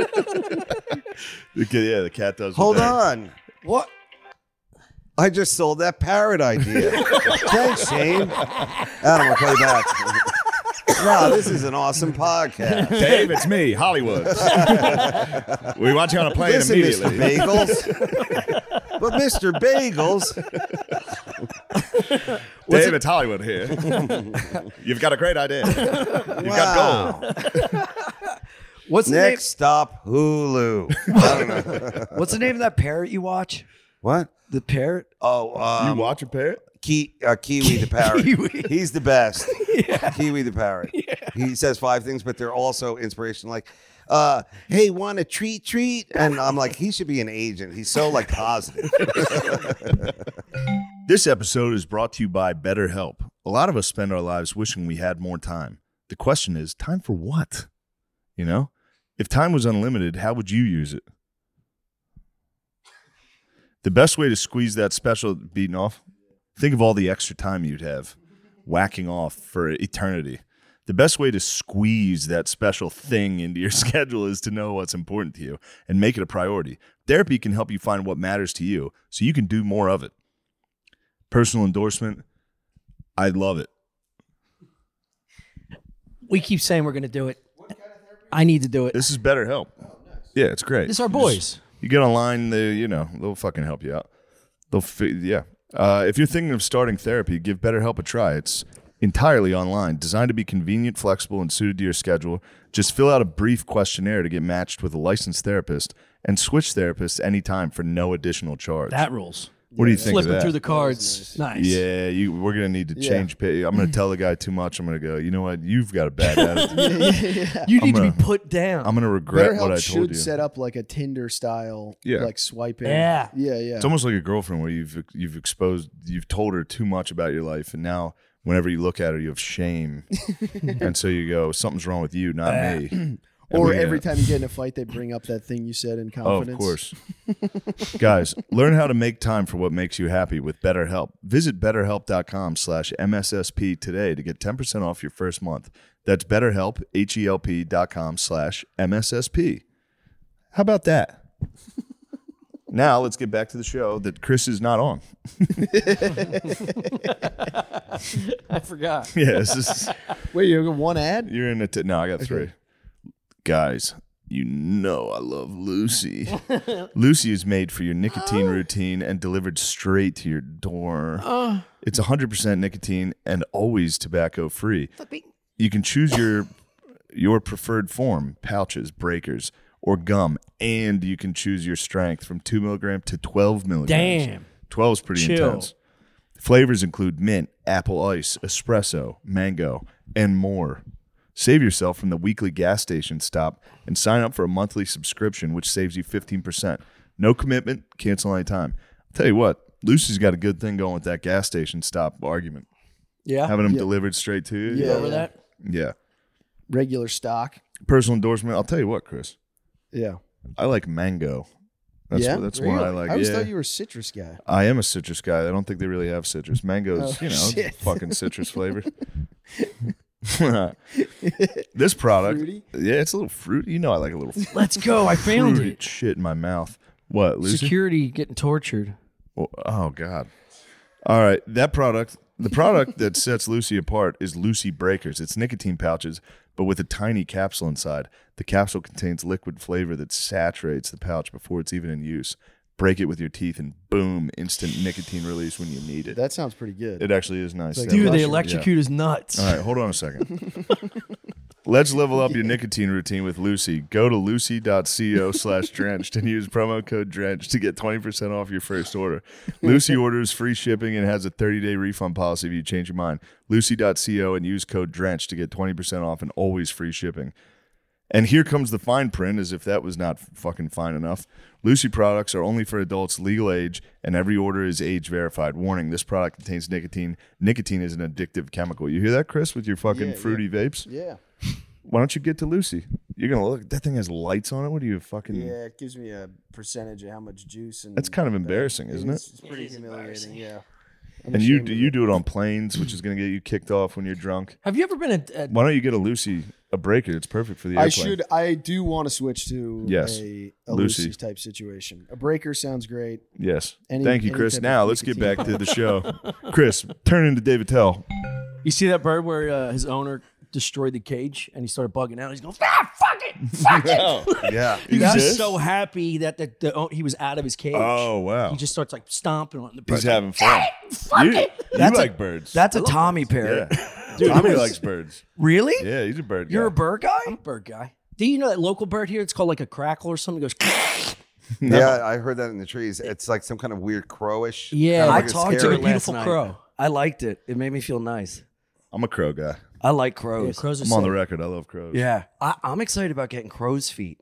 The kid- yeah, the cat does. Hold what on. What? I just sold that parrot idea. Thanks, Shane. Adam, I'll play back. Wow, this is an awesome podcast. they- Dave, it's me, Hollywood. We want you on a plane Listen, Mister immediately. Bagels. But Mister Bagels, Dave, it's Hollywood here. You've got a great idea. You've got gold. wow. What's the Next stop, Hulu. I don't know. name? What's the name of that parrot you watch? What? The parrot? Oh, um, you watch a parrot? Ki- uh, Kiwi the parrot. Kiwi. He's the best. Kiwi the parrot. He says five things, but they're also inspirational. Like, uh, hey, want a treat, treat? And I'm like, he should be an agent. He's so like positive. This episode is brought to you by BetterHelp. A lot of us spend our lives wishing we had more time. The question is, time for what? You know? If time was unlimited, how would you use it? The best way to squeeze that special beating off, think of all the extra time you'd have whacking off for eternity. The best way to squeeze that special thing into your schedule is to know what's important to you and make it a priority. Therapy can help you find what matters to you so you can do more of it. Personal endorsement, I love it. We keep saying we're gonna do it. I need to do it. This is BetterHelp. Yeah, it's great. This is our You boys. just- You get online, they, you know, they'll fucking help you out. They'll, fi- yeah. Uh, if you're thinking of starting therapy, give BetterHelp a try. It's entirely online, designed to be convenient, flexible, and suited to your schedule. Just fill out a brief questionnaire to get matched with a licensed therapist and switch therapists anytime for no additional charge. That rules. what do you think of Flipping that? through the cards. Nice. Yeah, you, we're gonna need to Yeah. change. Pay. I'm gonna tell the guy too much. I'm gonna go. You know what? You've got a bad attitude. You need I'm to gonna- be put down. I'm gonna regret what I BetterHelp told should you. set up like a Tinder style, Yeah. like swiping. Yeah. yeah, yeah. It's almost like a girlfriend where you've you've exposed, you've told her too much about your life, and now whenever you look at her, you have shame, and so you go, something's wrong with you, not me. And or we, uh, every time you get in a fight, they bring up that thing you said in Oh, confidence. of course. Guys, learn how to make time for what makes you happy with BetterHelp. Visit betterhelp.com slash MSSP today to get ten percent off your first month. That's betterhelp, H-E-L-P dot com slash MSSP. How about that? Now let's get back to the show that Chris is not on. I forgot. Yeah, this is, Wait, you got one ad? you're in a t- no, I got three. Guys, you know I love Lucy. Lucy is made for your nicotine routine and delivered straight to your door. It's one hundred percent nicotine and always tobacco free. You can choose your your preferred form, pouches, breakers, or gum, and you can choose your strength from two milligram to twelve milligrams. Damn. twelve is pretty Chill. intense. Flavors include mint, apple ice, espresso, mango, and more. Save yourself from the weekly gas station stop and sign up for a monthly subscription, which saves you fifteen percent. No commitment, cancel anytime. I'll tell you what, Lucy's got a good thing going with that gas station stop argument. Yeah. having them Yeah. delivered straight to you. Yeah. Remember that? Yeah. Regular stock. Personal endorsement. I'll tell you what, Chris. Yeah. I like mango. That's yeah. what, that's really? one I like. I always yeah. thought you were a citrus guy. I am a citrus guy. I don't think they really have citrus. Mango's, Oh, you know, shit. fucking citrus flavored. This product, Fruity? yeah, it's a little fruity. You know, I like a little Let's go. I found fruity it. shit in my mouth. What, Lucy? Security getting tortured. Oh, oh, God. All right, that product, the product that sets Lucy apart is Lucy Breakers. It's nicotine pouches, but with a tiny capsule inside. The capsule contains liquid flavor that saturates the pouch before it's even in use. Break it with your teeth and boom, instant nicotine release when you need it. That sounds pretty good. It actually is nice. like That Dude, mushroom, they Russian, electrocute his nuts. All right, hold on a second. Let's level up your nicotine routine with Lucy. Go to lucy.co slash drenched and use promo code drenched to get twenty percent off your first order. Lucy orders free shipping and has a thirty-day refund policy if you change your mind. Lucy.co and use code drenched to get twenty percent off and always free shipping. And here comes the fine print, as if that was not fucking fine enough. Lucy products are only for adults legal age, and every order is age verified. Warning, this product contains nicotine. Nicotine is an addictive chemical. You hear that, Chris, with your fucking Yeah, fruity vapes? Yeah. Why don't you get to Lucy? You're going to look. That thing has lights on it. What are you fucking. Yeah, it gives me a percentage of how much juice and That's kind of embarrassing, isn't it? It's, it's pretty humiliating, yeah. I'm And you ashamed do of you it. do it on planes, which is going to get you kicked off when you're drunk. Have you ever been at, at Why don't you get a Lucy, a breaker? It's perfect for the I airplane. should. I do want to switch to Yes. a, a Lucy. Lucy type situation. A breaker sounds great. Yes. Any- Thank you, any Chris. type of Now let's get back nicotine. to the show. Chris, turn into David Tell. You see that bird where uh, his owner destroyed the cage and he started bugging out? He's going, ah, fuck it, fuck it. Yeah. He He's was this? so happy that the, the own- he was out of his cage. Oh, wow. He just starts like stomping on the bird. He's having fun. Fuck You, it. you That's a- like birds. That's a Tommy parrot. yeah. Dude, Tommy likes birds. Really? Yeah, he's a bird You're a guy. bird guy? I'm a bird guy. Do you know that local bird here? It's called like a crackle or something. It goes. Yeah, I heard that in the trees. It's like some kind of weird crowish. Yeah, kind of I like a talked It's to scary- a her beautiful last night. crow. I liked it. It made me feel nice. I'm a crow guy. I like Yeah, crows. crows are I'm on the sick. record. I love crows. Yeah. I, I'm excited about getting crow's feet.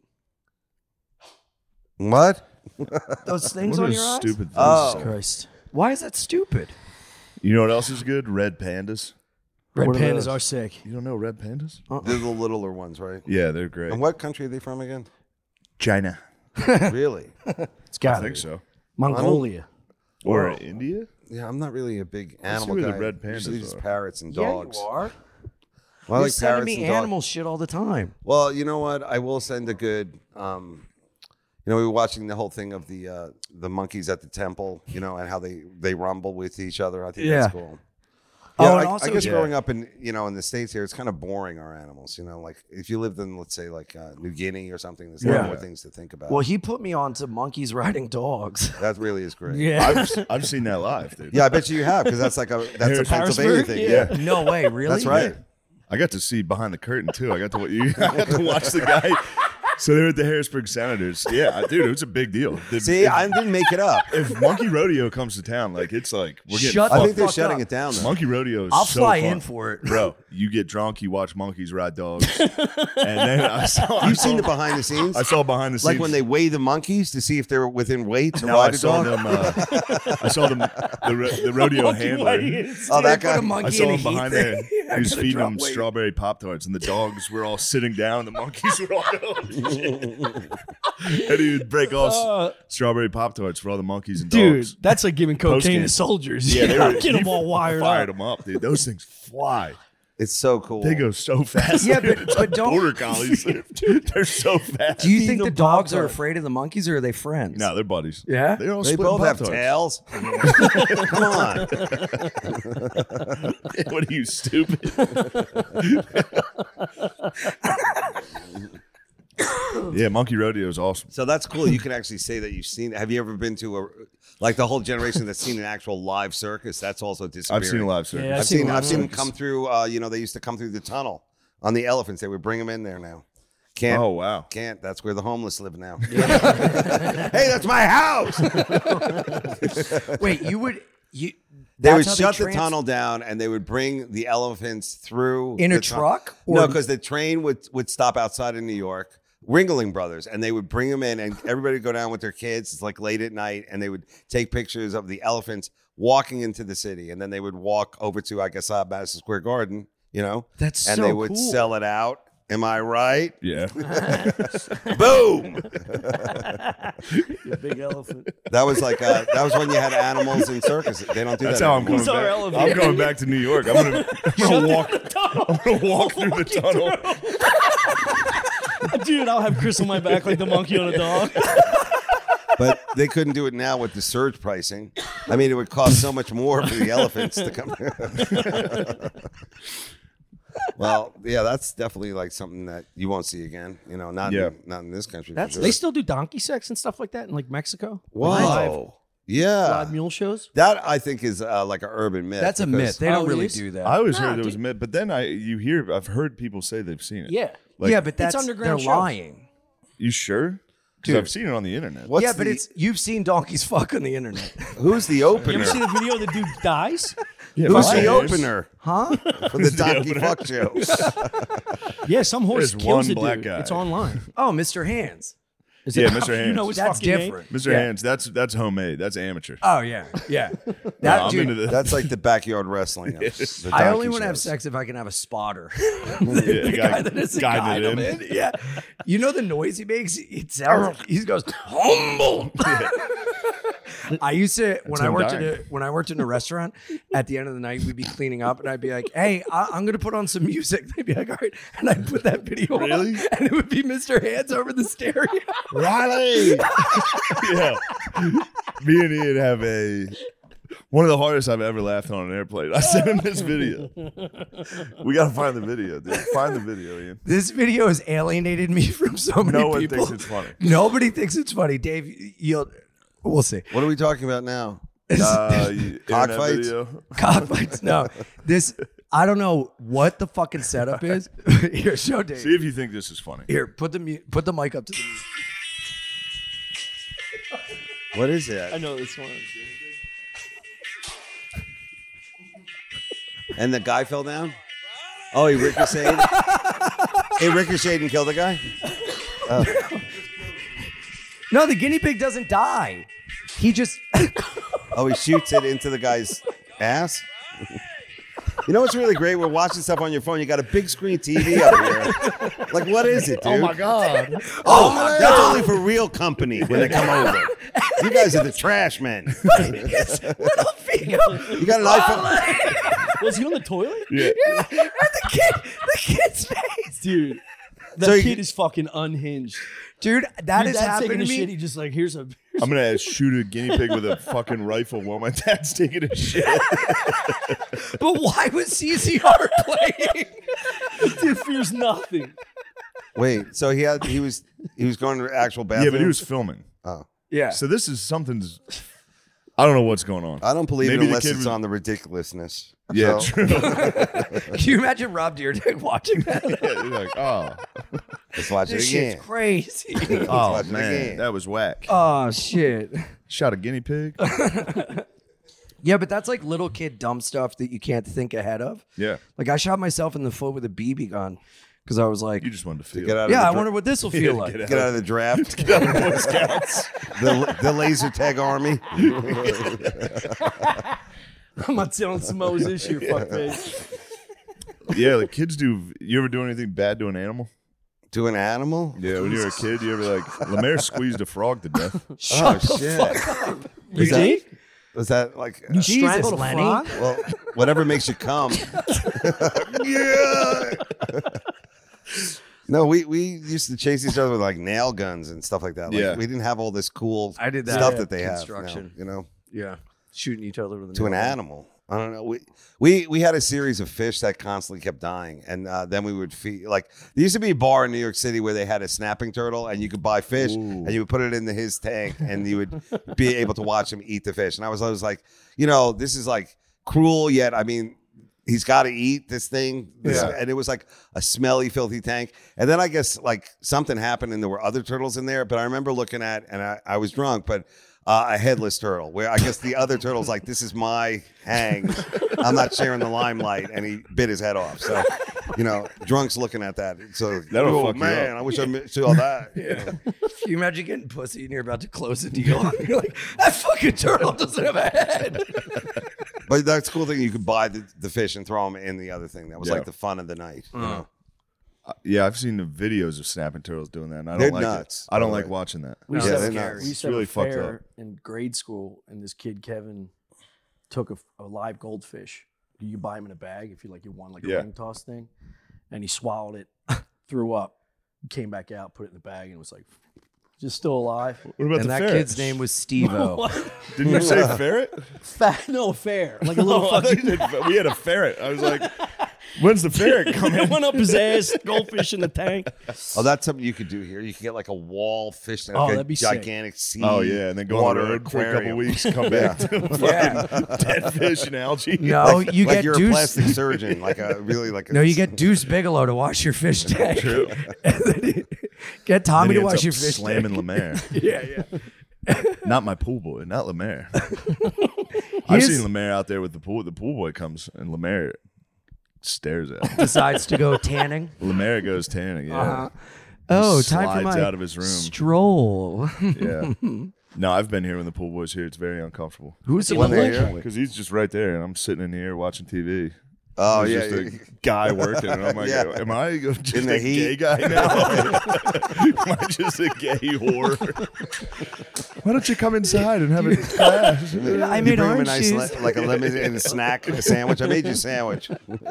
What? Those things What on a your eyes? stupid thing. Oh. Christ. Why is that stupid? You know what else is good? Red pandas. Red What are pandas those? are sick. You don't know red pandas? They're the littler ones, right? Yeah, they're great. And what country are they from again? China. Really? It's I got think so. Mongolia. Or Wow. India? Yeah, I'm not really a big see animal where the guy. red pandas Usually just are. parrots and Yeah, dogs. you are. Well, I You're like sending parrots me and dogs. animal shit all the time. Well, you know what? I will send a good. Um, you know, we were watching the whole thing of the uh, the monkeys at the temple. You know, and how they they rumble with each other. I think Yeah. that's cool. Oh, Yeah, and I, also- I guess Yeah. growing up in you know in the states here, it's kind of boring our animals. You know, like if you lived in let's say like uh, New Guinea or something, there's a lot Yeah. more things to think about. Well, he put me on to monkeys riding dogs. that really is great. Yeah. I've, I've seen that live, dude. Yeah, I bet you have because that's like a that's a Pennsylvania Harrisburg? thing. Yeah. Yeah, No way, really? that's right. I got to see behind the curtain too. I got to wa- you. I got to watch the guy. So they were at the Harrisburg Senators. Yeah, dude, it was a big deal. The- See, if, I didn't make it up. if Monkey Rodeo comes to town, like it's like we're getting. Shut I fucked. think they're fuck shutting up. it down. Though. Monkey Rodeo is I'll so fly fun. in for it. Bro, you get drunk, you watch monkeys ride dogs, and then I saw. I You've saw, seen the behind the scenes. I saw behind the scenes. Like when they weigh the monkeys to see if they're within weight to No, I ride a saw dog. them. Uh, I saw them. The, ro- the rodeo handler. Oh, that Put a guy. monkey I saw in a him behind heat there. thing. He I was gotta feeding drop them weight. strawberry Pop Tarts, and the dogs were all sitting down. The monkeys were all going. And he would break all s- Uh, strawberry Pop Tarts for all the monkeys and dude, dogs. that's like giving cocaine Post-game. to soldiers. Yeah, they were, Get he them all wired fired up. them up, dude. Those things fly. It's so cool. They go so fast. Yeah, dude. but- It's but like don't- border collies. They're so fast. Do you think them the dogs are Pop-Tart. afraid of the monkeys or are they friends? No, they're buddies. Yeah? They're all They splitting both have Pop-Tarts. tails. Come on. What are you, stupid? Yeah, Monkey Rodeo is awesome. So that's cool. You can actually say that you've seen. Have you ever been to a like the whole generation that's seen an actual live circus? That's also disappearing. I've seen a live circus. Yeah, I've seen. live I've seen them circus. come through. Uh, you know, they used to come through the tunnel on the elephants. They would bring them in there now. Can't. Oh, wow. Can't. That's where the homeless live now. Hey, that's my house. Wait, you would you They would that's how shut the trans- tunnel down and they would bring the elephants through in a the tun- truck? No, Or- because the train would would stop outside of New York. Ringling Brothers, and they would bring them in, and everybody would go down with their kids. It's like late at night, and they would take pictures of the elephants walking into the city, and then they would walk over to, I guess, uh, Madison Square Garden, you know, That's and so they would cool. sell it out. Am I right? Yeah. Boom! You big elephant. That was like uh, that was when you had animals in circuses. They don't do That's that how I'm anymore. going Who's our back. elephant? I'm going back to New York. I'm gonna, I'm gonna walk. I'm gonna walk through the tunnel. Dude, I'll have Chris on my back like the monkey on a dog. But they couldn't do it now with the surge pricing. I mean, it would cost so much more for the elephants to come. Well, yeah, that's definitely like something that you won't see again. You know, not Yeah. in, not in this country. for That's- sure. They still do donkey sex and stuff like that in like Mexico. Whoa, yeah, Live mule shows. that I think is uh, like an urban myth. That's a because- myth. They Oh, don't it really is? do that. I always Nah, heard it was dude. myth, but then I you hear I've heard people say they've seen it. Yeah. Like, yeah, but that's underground they're show. lying. you sure? Because Dude. I've seen it on the internet. What's yeah, but the- it's you've seen donkeys fuck on the internet, Who's the You opener? ever see the video the dude dies? Yeah, Who's my the horse. opener huh? for the donkey fuck show? Yeah, some horse There's kills one a black dude. guy. It's online. Oh, Mister Hands. Is Yeah, it- Mister You know Hands. it's That's fucking name? different. Mister Yeah. Hands, that's that's homemade. That's amateur. Oh yeah, yeah. No, That I'm dude. into the, That's like the backyard wrestling. Of the I only donkey want to have shows. sex if I can have a spotter. yeah, the guy- guy that is the guided guide in. him in. Yeah. You know the noise he makes? It sounds he goes, humble. I used to when him I worked in dying. a when I worked in a restaurant, at the end of the night we'd be cleaning up and I'd be like, hey, I, I'm gonna put on some music. They'd be like, all right. And I'd put that video Really? on and it would be Mister Hands over the stereo. Riley. Yeah. Me and Ian have a one of the hardest I've ever laughed on an airplane. I sent him this video. We gotta find the video, dude. Find the video, Ian. This video has alienated me from so many No one people. thinks it's funny. Nobody thinks it's funny. Dave, you'll we'll see. What are we talking about now? Uh, you- internet Cockfights? video. Cockfights. No, this I don't know what the fucking setup is. Here, show Dave. See if you think this is funny. Here, put the mu- put the mic up to the music. What is I that? know this one. And the guy fell down? Oh, he ricocheted? He ricocheted and killed the guy? No, the guinea pig doesn't die. He just Oh, he shoots it into the guy's ass? You know what's really great? We're watching stuff on your phone. You got a big screen T V up here. Like, what is it, dude? Oh my god. Oh, that's only for real company when they come over. You guys are the trash men. little finger. You got an iPhone? Was he on the toilet? Yeah. And the kid, the kid's face, Dude, that So you- kid is fucking unhinged. dude. That Your is dad's happening taking to a me. shit. He just like, here's a. I'm gonna shoot a guinea pig with a fucking rifle while my dad's taking a shit. But why was C C R playing? Dude fears nothing. Wait, so he had he was he was going to the actual bathroom? Yeah, but he was filming. Oh. Yeah. So this is something's. I don't know what's going on. I don't believe Maybe it the unless kid it's was- on the ridiculousness. Yeah, So- true. Can you imagine Rob Dyrdek watching that? Yeah, you're like, oh, Let's watch This it again. shit's crazy. oh watch it man, again. that was whack. Oh shit. Shot a guinea pig. Yeah, but that's like little kid dumb stuff that you can't think ahead of. Yeah, Like I shot myself in the foot with a B B gun because I was like, you just wanted to feel. Get out of yeah, the I dra- wonder what this will feel like. get get out of the draft. Boy Scouts. the, the laser tag army. I'm not telling Samoa's issue, fuckface. Yeah, like kids do. You ever do anything bad to an animal? To an animal? Yeah, when you were a kid, you ever like Lemaire squeezed a frog to death. Oh, shit. You did? Was that like. uh, You Jesus, strangled a Lenny. frog? well, whatever makes you come. Yeah. No, we, we used to chase each other with like nail guns and stuff like that. Like, Yeah. we didn't have all this cool I did that. stuff Yeah. that they have. Construction. now, you know, Yeah, shooting each other with a to an nail gun. animal. I don't know. We we we had a series of fish that constantly kept dying, and uh, then we would feed. Like there used to be a bar in New York City where they had a snapping turtle, and you could buy fish, Ooh. and you would put it into his tank, and you would be able to watch him eat the fish. And I was always like, you know, this is like cruel, yet I mean, he's got to eat this thing. This- Yeah. And it was like a smelly, filthy tank. And then I guess like something happened, and there were other turtles in there. But I remember looking at, and I, I was drunk, but. Uh, a headless turtle, where I guess the other turtle's like, this is my hang. I'm not sharing the limelight. And he bit his head off. So you know, drunks looking at that. So, That'll oh fuck you man, up. I wish I mi- saw that. You know? Can you imagine getting pussy and you're about to close a deal? And you're like, that fucking turtle doesn't have a head. But that's the cool thing. You could buy the, the fish and throw them in the other thing. That was Yeah. like the fun of the night. You know? Uh, yeah, I've seen the videos of snapping turtles doing that. And I don't They're like nuts, it. I don't by the like way. watching that. We Yeah, used to they're have, nuts. we used to It's have really a fucked fair up. in grade school, and this kid Kevin took a, a live goldfish. You buy him in a bag if you like you won like a Yeah. ring toss thing, and he swallowed it, threw up, came back out, put it in the bag, and it was like just still alive. What about And the that ferret? kid's name was Steve-O. Didn't you say ferret? Fat, no fair, like a little Oh, I thought fucking. you said- we had a ferret. I was like, when's the ferret coming? It went up his ass, goldfish in the tank. Oh, that's something you could do here. You can get like a wall fish tank, Oh, like a that'd be sick. gigantic sea. Oh yeah, and then go on water the road for a couple aquarium. weeks, come back to Yeah. fucking dead fish and algae. No, you like get you're a Deuce. plastic surgeon, like a really like a No, you get Deuce Bigelow to wash your fish tank. True. And then get Tommy Then to he ends wash up your fish slamming tank. Lemaire. Yeah, yeah. Not my pool boy, not Lemaire. I've seen Lemaire out there with the pool. The pool boy comes and Lemaire stares at him. Decides to go tanning. Lemaire goes tanning. Yeah. Uh-huh. Oh, time for Slides my out of his room. stroll. Yeah. No, I've been here when the pool boy's here. It's very uncomfortable. Who's the When one they're that? here. Because he's just right there, and I'm sitting in here watching T V. Oh There's yeah, just yeah. a guy working, and I'm like, Yeah. am I just In the a heat. gay guy now? Am I just a gay whore? Why don't you come inside and have a class? I You made bring him a orange nice juice. le- like a lemon and a snack, a sandwich. I made you a sandwich.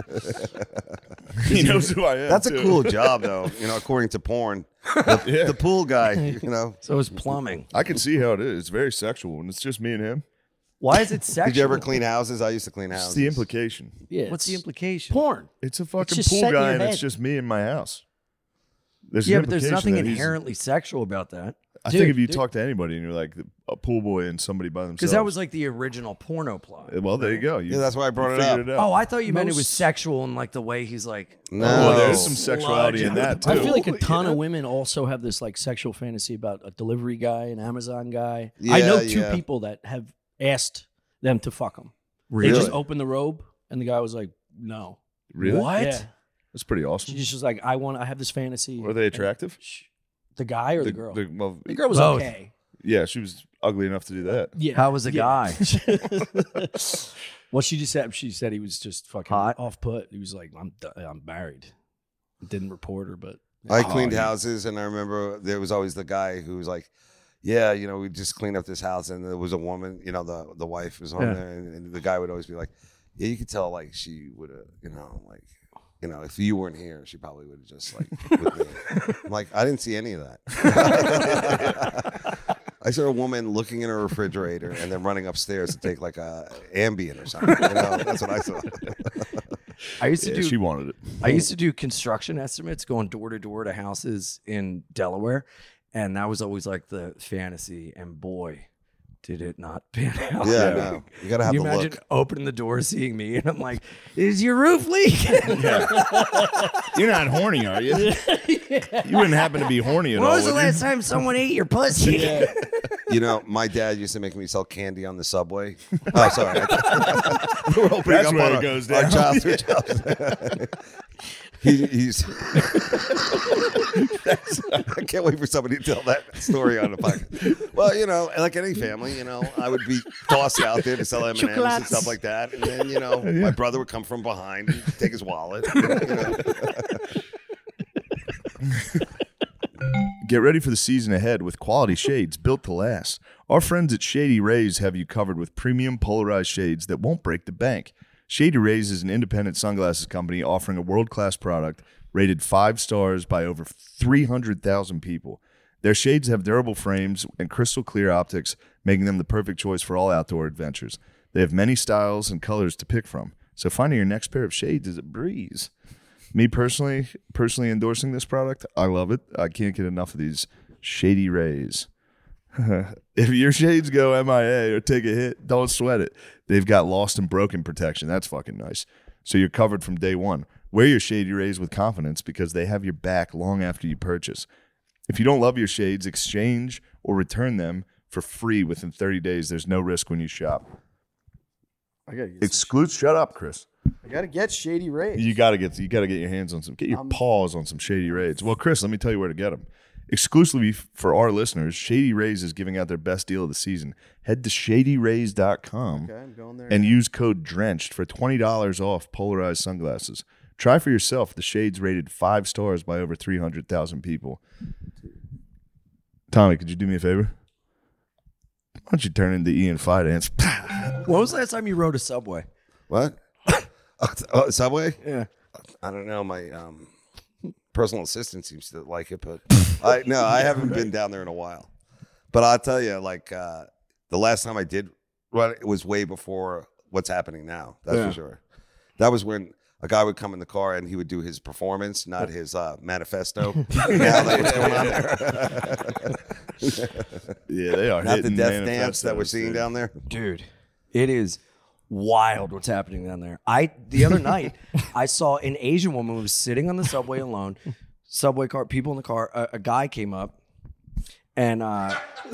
He knows who I am. That's a too. cool job, though. You know, according to porn, the, Yeah. the pool guy. You know, So is plumbing. I can see how it is. It's very sexual, and it's just me and him. Why is it sexual? did you ever clean houses? I used to clean It's houses. the implication. Yeah, What's the it's implication? porn. It's a fucking just pool set in guy, your and it's head. just me in my house. There's an Yeah, but there's implication nothing that he's- inherently sexual about that. I think Dude, if you dude. talk to anybody and you're like a pool boy and somebody by themselves, Because that was like the original porno plot. well, there you go. You, Yeah, that's why I brought you it figured up. out. Oh, I thought you meant it was Most- sexual and like the way he's like. No, Well, there's some sexuality in that too. I feel like a ton of women also have this like sexual fantasy about a delivery guy, an Amazon guy. I know Yeah, two yeah. people that have asked them to fuck them. Really? They just opened the robe, and the guy was like, "No." Really? What? Yeah. That's pretty awesome. She's just like, "I want. I have this fantasy." Were they attractive? Sh- The guy or the, girl? The, the- well, girl was Both. okay. yeah, she was ugly enough to do that. Yeah. How was the Yeah. guy? Well, she just said she said he was just fucking Hot? off put. He was like, "I'm d- I'm married." Didn't report her, but I Oh, cleaned yeah. houses, and I remember there was always the guy who was like, "Yeah, you know, we just cleaned up this house," and there was a woman, you know, the the wife was on Yeah. there, and, and the guy would always be like, "Yeah, you could tell, like she would have, you know, like." You know, if you weren't here, she probably would have just like. with me." I'm like, I didn't see any of that. I saw a woman looking in her refrigerator and then running upstairs to take like a Ambien or something. You know, that's what I saw. I used to Yeah, do. she wanted it. I used to do construction estimates, going door to door to houses in Delaware, and that was always like the fantasy. And boy, did it not pan out. Yeah, no, you gotta have Can you the imagine look. opening the door, seeing me, and I'm like, "Is your roof leaking?" You're not horny, are you? You wouldn't happen to be horny at When all, was the would you? last time someone ate your pussy? You know, my dad used to make me sell candy on the subway. Oh, sorry. We're opening That's up where on it our- goes our down. childhood jobs. he, he's. I can't wait for somebody to tell that story on the podcast. Well, you know, like any family, you know, I would be tossed out there to sell M and M's and Chocolates. stuff like that, and then you know, my brother would come from behind and take his wallet. You know. Get ready for the season ahead with quality shades built to last. Our friends at Shady Rays have you covered with premium polarized shades that won't break the bank. Shady Rays is an independent sunglasses company offering a world-class product rated five stars by over three hundred thousand people. Their shades have durable frames and crystal clear optics, making them the perfect choice for all outdoor adventures. They have many styles and colors to pick from, so finding your next pair of shades is a breeze. Me personally, personally endorsing this product, I love it. I can't get enough of these Shady Rays. If your shades go M I A or take a hit, don't sweat it. They've got lost and broken protection. That's fucking nice. So you're covered from day one. Wear your Shady Rays with confidence because they have your back long after you purchase. If you don't love your shades, exchange or return them for free within thirty days. There's no risk when you shop. I gotta get some Exclude. Shut up, Chris. I gotta get Shady Rays. You got to get you got to get your hands on some, get your Um, paws on some Shady Rays. Well, Chris, let me tell you where to get them. Exclusively for our listeners, Shady Rays is giving out their best deal of the season. Head to shady rays dot com Okay, I'm going there. and use code DRENCHED for twenty dollars off polarized sunglasses. Try for yourself the shades rated five stars by over three hundred thousand people. Tommy, could you do me a favor? Why don't you turn into Ian Fidance? When was the last time you rode a subway? What? oh, oh, Subway? Yeah. I don't know. My um, personal assistant seems to like it, but I no, I haven't been down there in a while. But I'll tell you, like uh, the last time I did, well, it was way before what's happening now. That's Yeah. for sure. That was when a guy would come in the car and he would do his performance, not his uh, manifesto. Now that what's going on there. Yeah, they are. Not the hitting death dance that we're manifestos, seeing dude. down there. Dude, it is wild what's happening down there. I the other night I saw an Asian woman who was sitting on the subway alone, subway car, people in the car. A, a guy came up, and uh,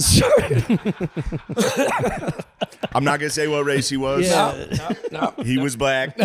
I'm not gonna say what race he was. no, no, no. He was black.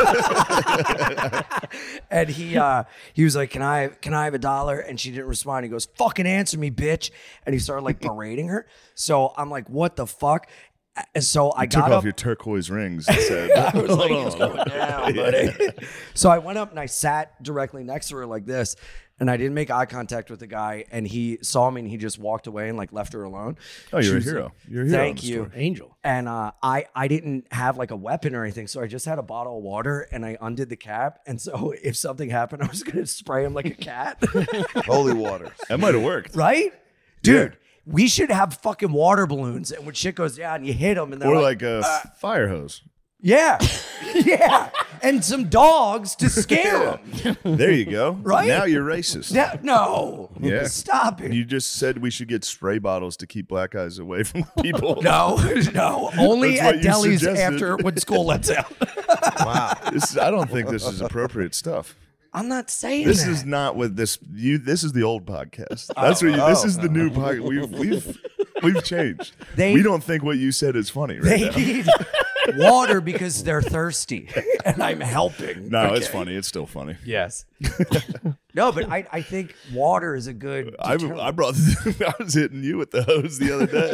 And he uh, he was like, "Can I can I have a dollar?" And she didn't respond. He goes, "Fucking answer me, bitch!" And he started like berating her. So I'm like, "What the fuck?" And so I Took got off up. your turquoise rings and said, I was like, "It's going down, buddy." So I went up and I sat directly next to her like this, and I didn't make eye contact with the guy. And he saw me and he just walked away and like left her alone. "Oh, you're She a was hero. like, You're a hero." in Thank the you, story. Angel. And uh, I I didn't have like a weapon or anything, so I just had a bottle of water and I undid the cap. And so if something happened, I was gonna spray him like a cat, Holy water. That might have worked. right, dude? We should have fucking water balloons, and when shit goes down, you hit them, and they're Or like, like a fire hose. yeah, yeah, and some dogs to scare them. There you go. Right? Now you're racist. Yeah, no, Yeah. stop it. You just said we should get spray bottles to keep black guys away from people. No, no, only That's what at you delis suggested. after when school lets out. Wow. This is, I don't think this is appropriate stuff. I'm not saying This that. is not what this you. This is the old podcast. That's what you. This is the new podcast. We've we've we've changed. They- we don't think what you said is funny right They now. need water because they're thirsty, and I'm helping. No, it's Okay? funny. It's still funny. Yes. No, but I, I think water is a good. I, deterrent. I brought. I was hitting you with the hose the other day.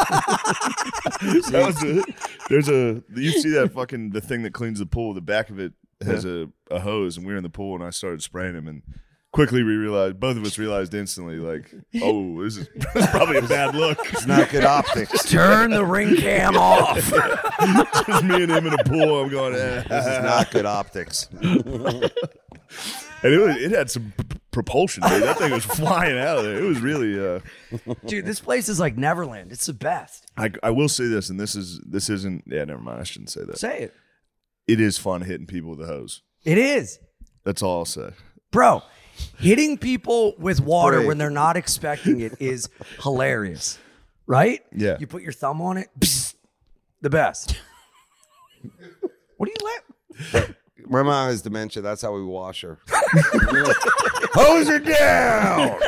That was a, there's a. You see that fucking the thing that cleans the pool. The back of it has a, a hose, and we were in the pool, and I started spraying him, and quickly we realized, both of us realized instantly, like, oh, this is, this is probably a bad look. It's not good optics. Turn the ring cam off. Just me and him in a pool. I'm going, eh. This is not good optics. And it was, it had some p- propulsion, dude. That thing was flying out of there. It was really. Uh, Dude, this place is like Neverland. It's the best. I, I will say this, and this is this isn't. Yeah, never mind. I shouldn't say that. Say it. It is fun hitting people with a hose. It is. That's all I'll say. Bro, hitting people with water Brave. when they're not expecting it is hilarious. Right? Yeah. You put your thumb on it. Psst, the best. What do you let? My mom has dementia. That's how we wash her. Hose her down.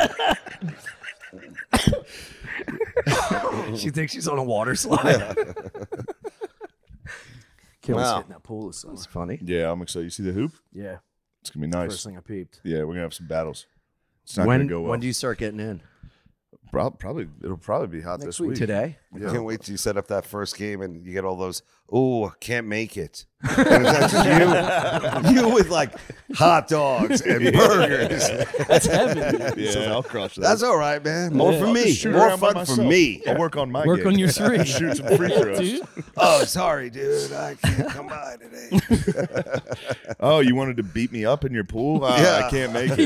She thinks she's on a water slide. Kills Wow. hitting that pool this summer. It's funny. Yeah, I'm excited. You see the hoop? Yeah. It's gonna be nice. First thing I peeped. Yeah, we're gonna have some battles. It's not When, gonna go well. when do you start getting in? Prob- probably it'll probably be hot this week. Today? Yeah. Can't wait till you set up that first game and you get all those, oh, can't make it. And that's you, you with like hot dogs and burgers. That's heaven. Yeah, I'll crush that. That's all right, man. More for I'll me. just shoot More around by fun for myself. me. I'll work on my Work game. on your three. Shoot some free throws. Dude. Oh, sorry, dude. I can't come by today. Oh, you wanted to beat me up in your pool? Ah, Yeah. I can't make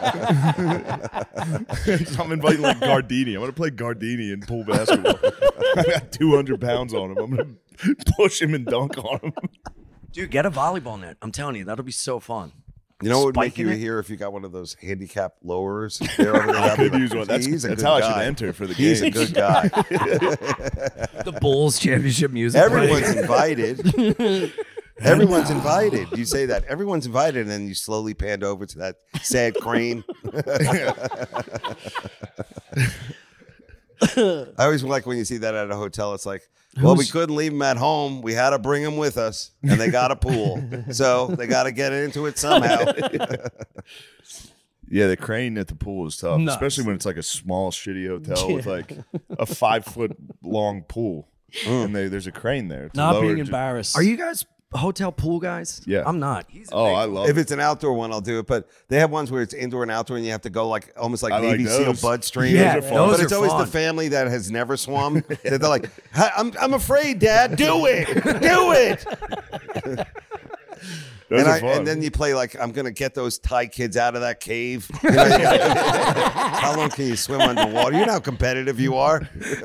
it. So I'm inviting like Gardini. I'm gonna play Gardini in pool basketball. I got two hundred pounds on him. I'm gonna push him and dunk on him. Dude, get a volleyball net. I'm telling you, that'll be so fun. You know what would make Spiking you it? here if you got one of those handicap lowers? There over there? I could use one. That's, He's a that's good how I guy. should enter for the He's a game. good guy. The Bulls championship music. Everyone's invited. Everyone's invited. You say that. Everyone's invited, and then you slowly panned over to that sad crane. I always like when you see that at a hotel. It's like, well, we couldn't leave them at home. We had to bring them with us, and they got a pool, so they got to get into it somehow. Yeah, the crane at the pool is tough, Nuts. especially when it's like a small, shitty hotel with like a five foot long pool, and they, there's a crane there. to Not lower being ju- embarrassed. Are you guys hotel pool guys? Yeah. I'm not. Oh, I love If it. it's an outdoor one, I'll do it. But they have ones where it's indoor and outdoor, and you have to go like almost like I like Navy SEAL those. Bud Stream. Yeah, Those are fun. those but are it's always fun. the family that has never swum. They're like, "Hi- I'm, I'm afraid, Dad. Do it. Do it. Those And, are I, fun. and then you play like, I'm going to get those Thai kids out of that cave. You know, you gotta- how long can you swim underwater? You know how competitive you are.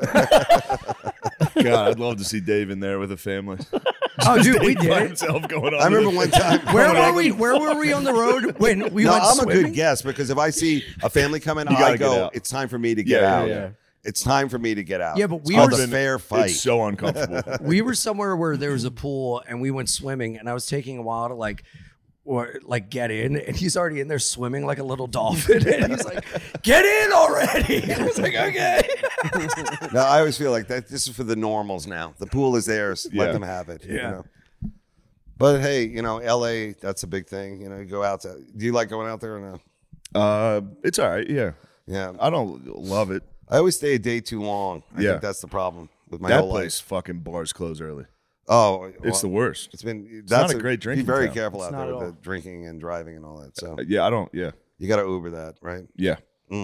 God, I'd love to see Dave in there with a family. Oh, dude, we By did it. himself going on. I remember one time. Where were we? Where were we on the road when we No, went I'm swimming? a good guest because if I see a family coming, You I gotta get go, out. it's time for me to get Yeah, out. yeah, yeah. It's time for me to get out. Yeah, but we it's called were- a fair fight. It's so uncomfortable. We were somewhere where there was a pool and we went swimming, and I was taking a while to like or like get in, and he's already in there swimming like a little dolphin, and he's like, "Get in already!" I was like, "Okay." No, I always feel like that. This is for the normals now. The pool is theirs. Let Yeah. them have it. You Yeah. know? But hey, you know, L A, that's a big thing. You know, you go out to. Do you like going out there or no? uh, it's all right. Yeah, Yeah. I don't love it. I always stay a day too long. I Yeah. think that's the problem with my that whole place life. fucking bars close early. Oh, It's well, the worst. It's been. not That's a great drinking Be very town. careful It's out not there at with all. the drinking and driving and all that. So Uh, yeah, I don't. Yeah, you got to Uber that, right? yeah,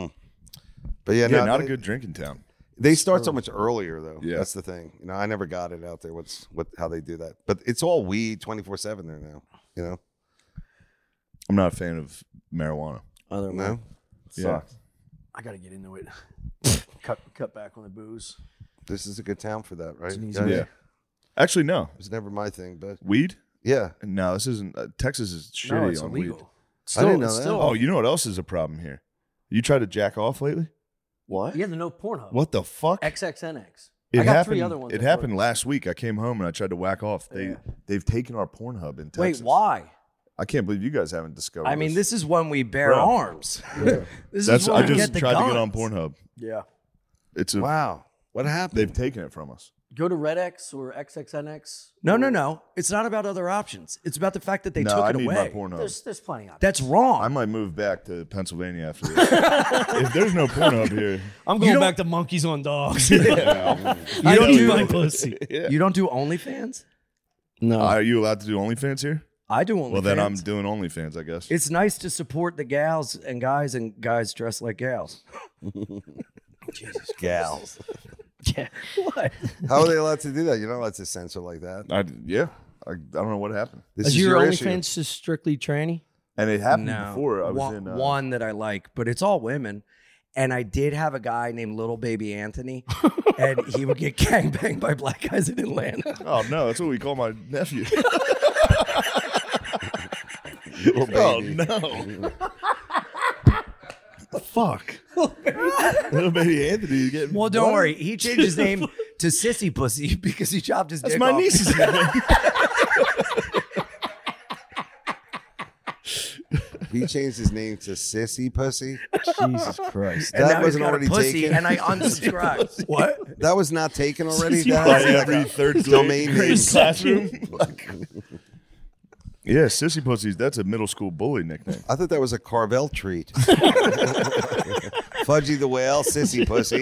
But yeah, yeah. no, not they, a good drinking town. They start so much earlier though. Yeah. That's the thing. You know, I never got it out there. What's what? How they do that? But it's all weed, twenty four seven there now. You know. I'm not a fan of marijuana. Other No. Yeah. I got to get into it. cut cut back on the booze. This is a good town for that, right? an easy- Guys? Yeah. Actually, no. It was never my thing, but Weed? yeah. No, this isn't. Uh, Texas is shitty No, it's on illegal. weed. Still, didn't know it's that. Still, Oh, you know what else is a problem here? You tried to jack off lately? what? Yeah, the no Pornhub. What the fuck? X X N X. It I got happened. three other ones. It that happened work. last week. I came home and I tried to whack off. They Yeah. they've taken our Pornhub in Wait, Texas. why? I can't believe you guys haven't discovered. I mean, this is when we bear Bro. arms. this That's is when I we just get the tried guns. to get on Pornhub. Yeah. It's a Wow. What happened? they've taken it from us. Go to Red X or X X N X. No, no, no. It's not about other options. It's about the fact that they no, took I it need away. my Pornhub. There's there's plenty of. That's wrong. I might move back to Pennsylvania after this. If there's no Pornhub here, I'm You going don't- back to monkeys on dogs. you I don't know do my pussy. You don't do OnlyFans? No. are you allowed to do OnlyFans here? I do OnlyFans. Well, then I'm doing OnlyFans, I guess. It's nice to support the gals and guys and guys dressed like gals. Gals. yeah. What? How are they allowed to do that? You're not allowed to censor like that. I, yeah, I, I don't know what happened, This Is is your your issue. OnlyFans just strictly tranny? and it happened No. before. I was one, in uh, one that I like, but it's all women. And I did have a guy named Little Baby Anthony, and he would get gangbanged by black guys in Atlanta. Oh no, that's what we call my nephew. Little Oh baby. no. Fuck. Little baby Anthony is getting. Well, don't what? worry. He changed his name to Sissy Pussy because he chopped his That's dick my off. niece's name. He changed his name to Sissy Pussy. Jesus Christ. And That now he's wasn't got a already pussy, taken? and I unsubscribed. What? That was not taken already. By That has every like a third domain grade name. classroom. Yeah, sissy pussies. That's a middle school bully nickname. I thought that was a Carvel treat. Fudgy the Whale, Sissy Pussy.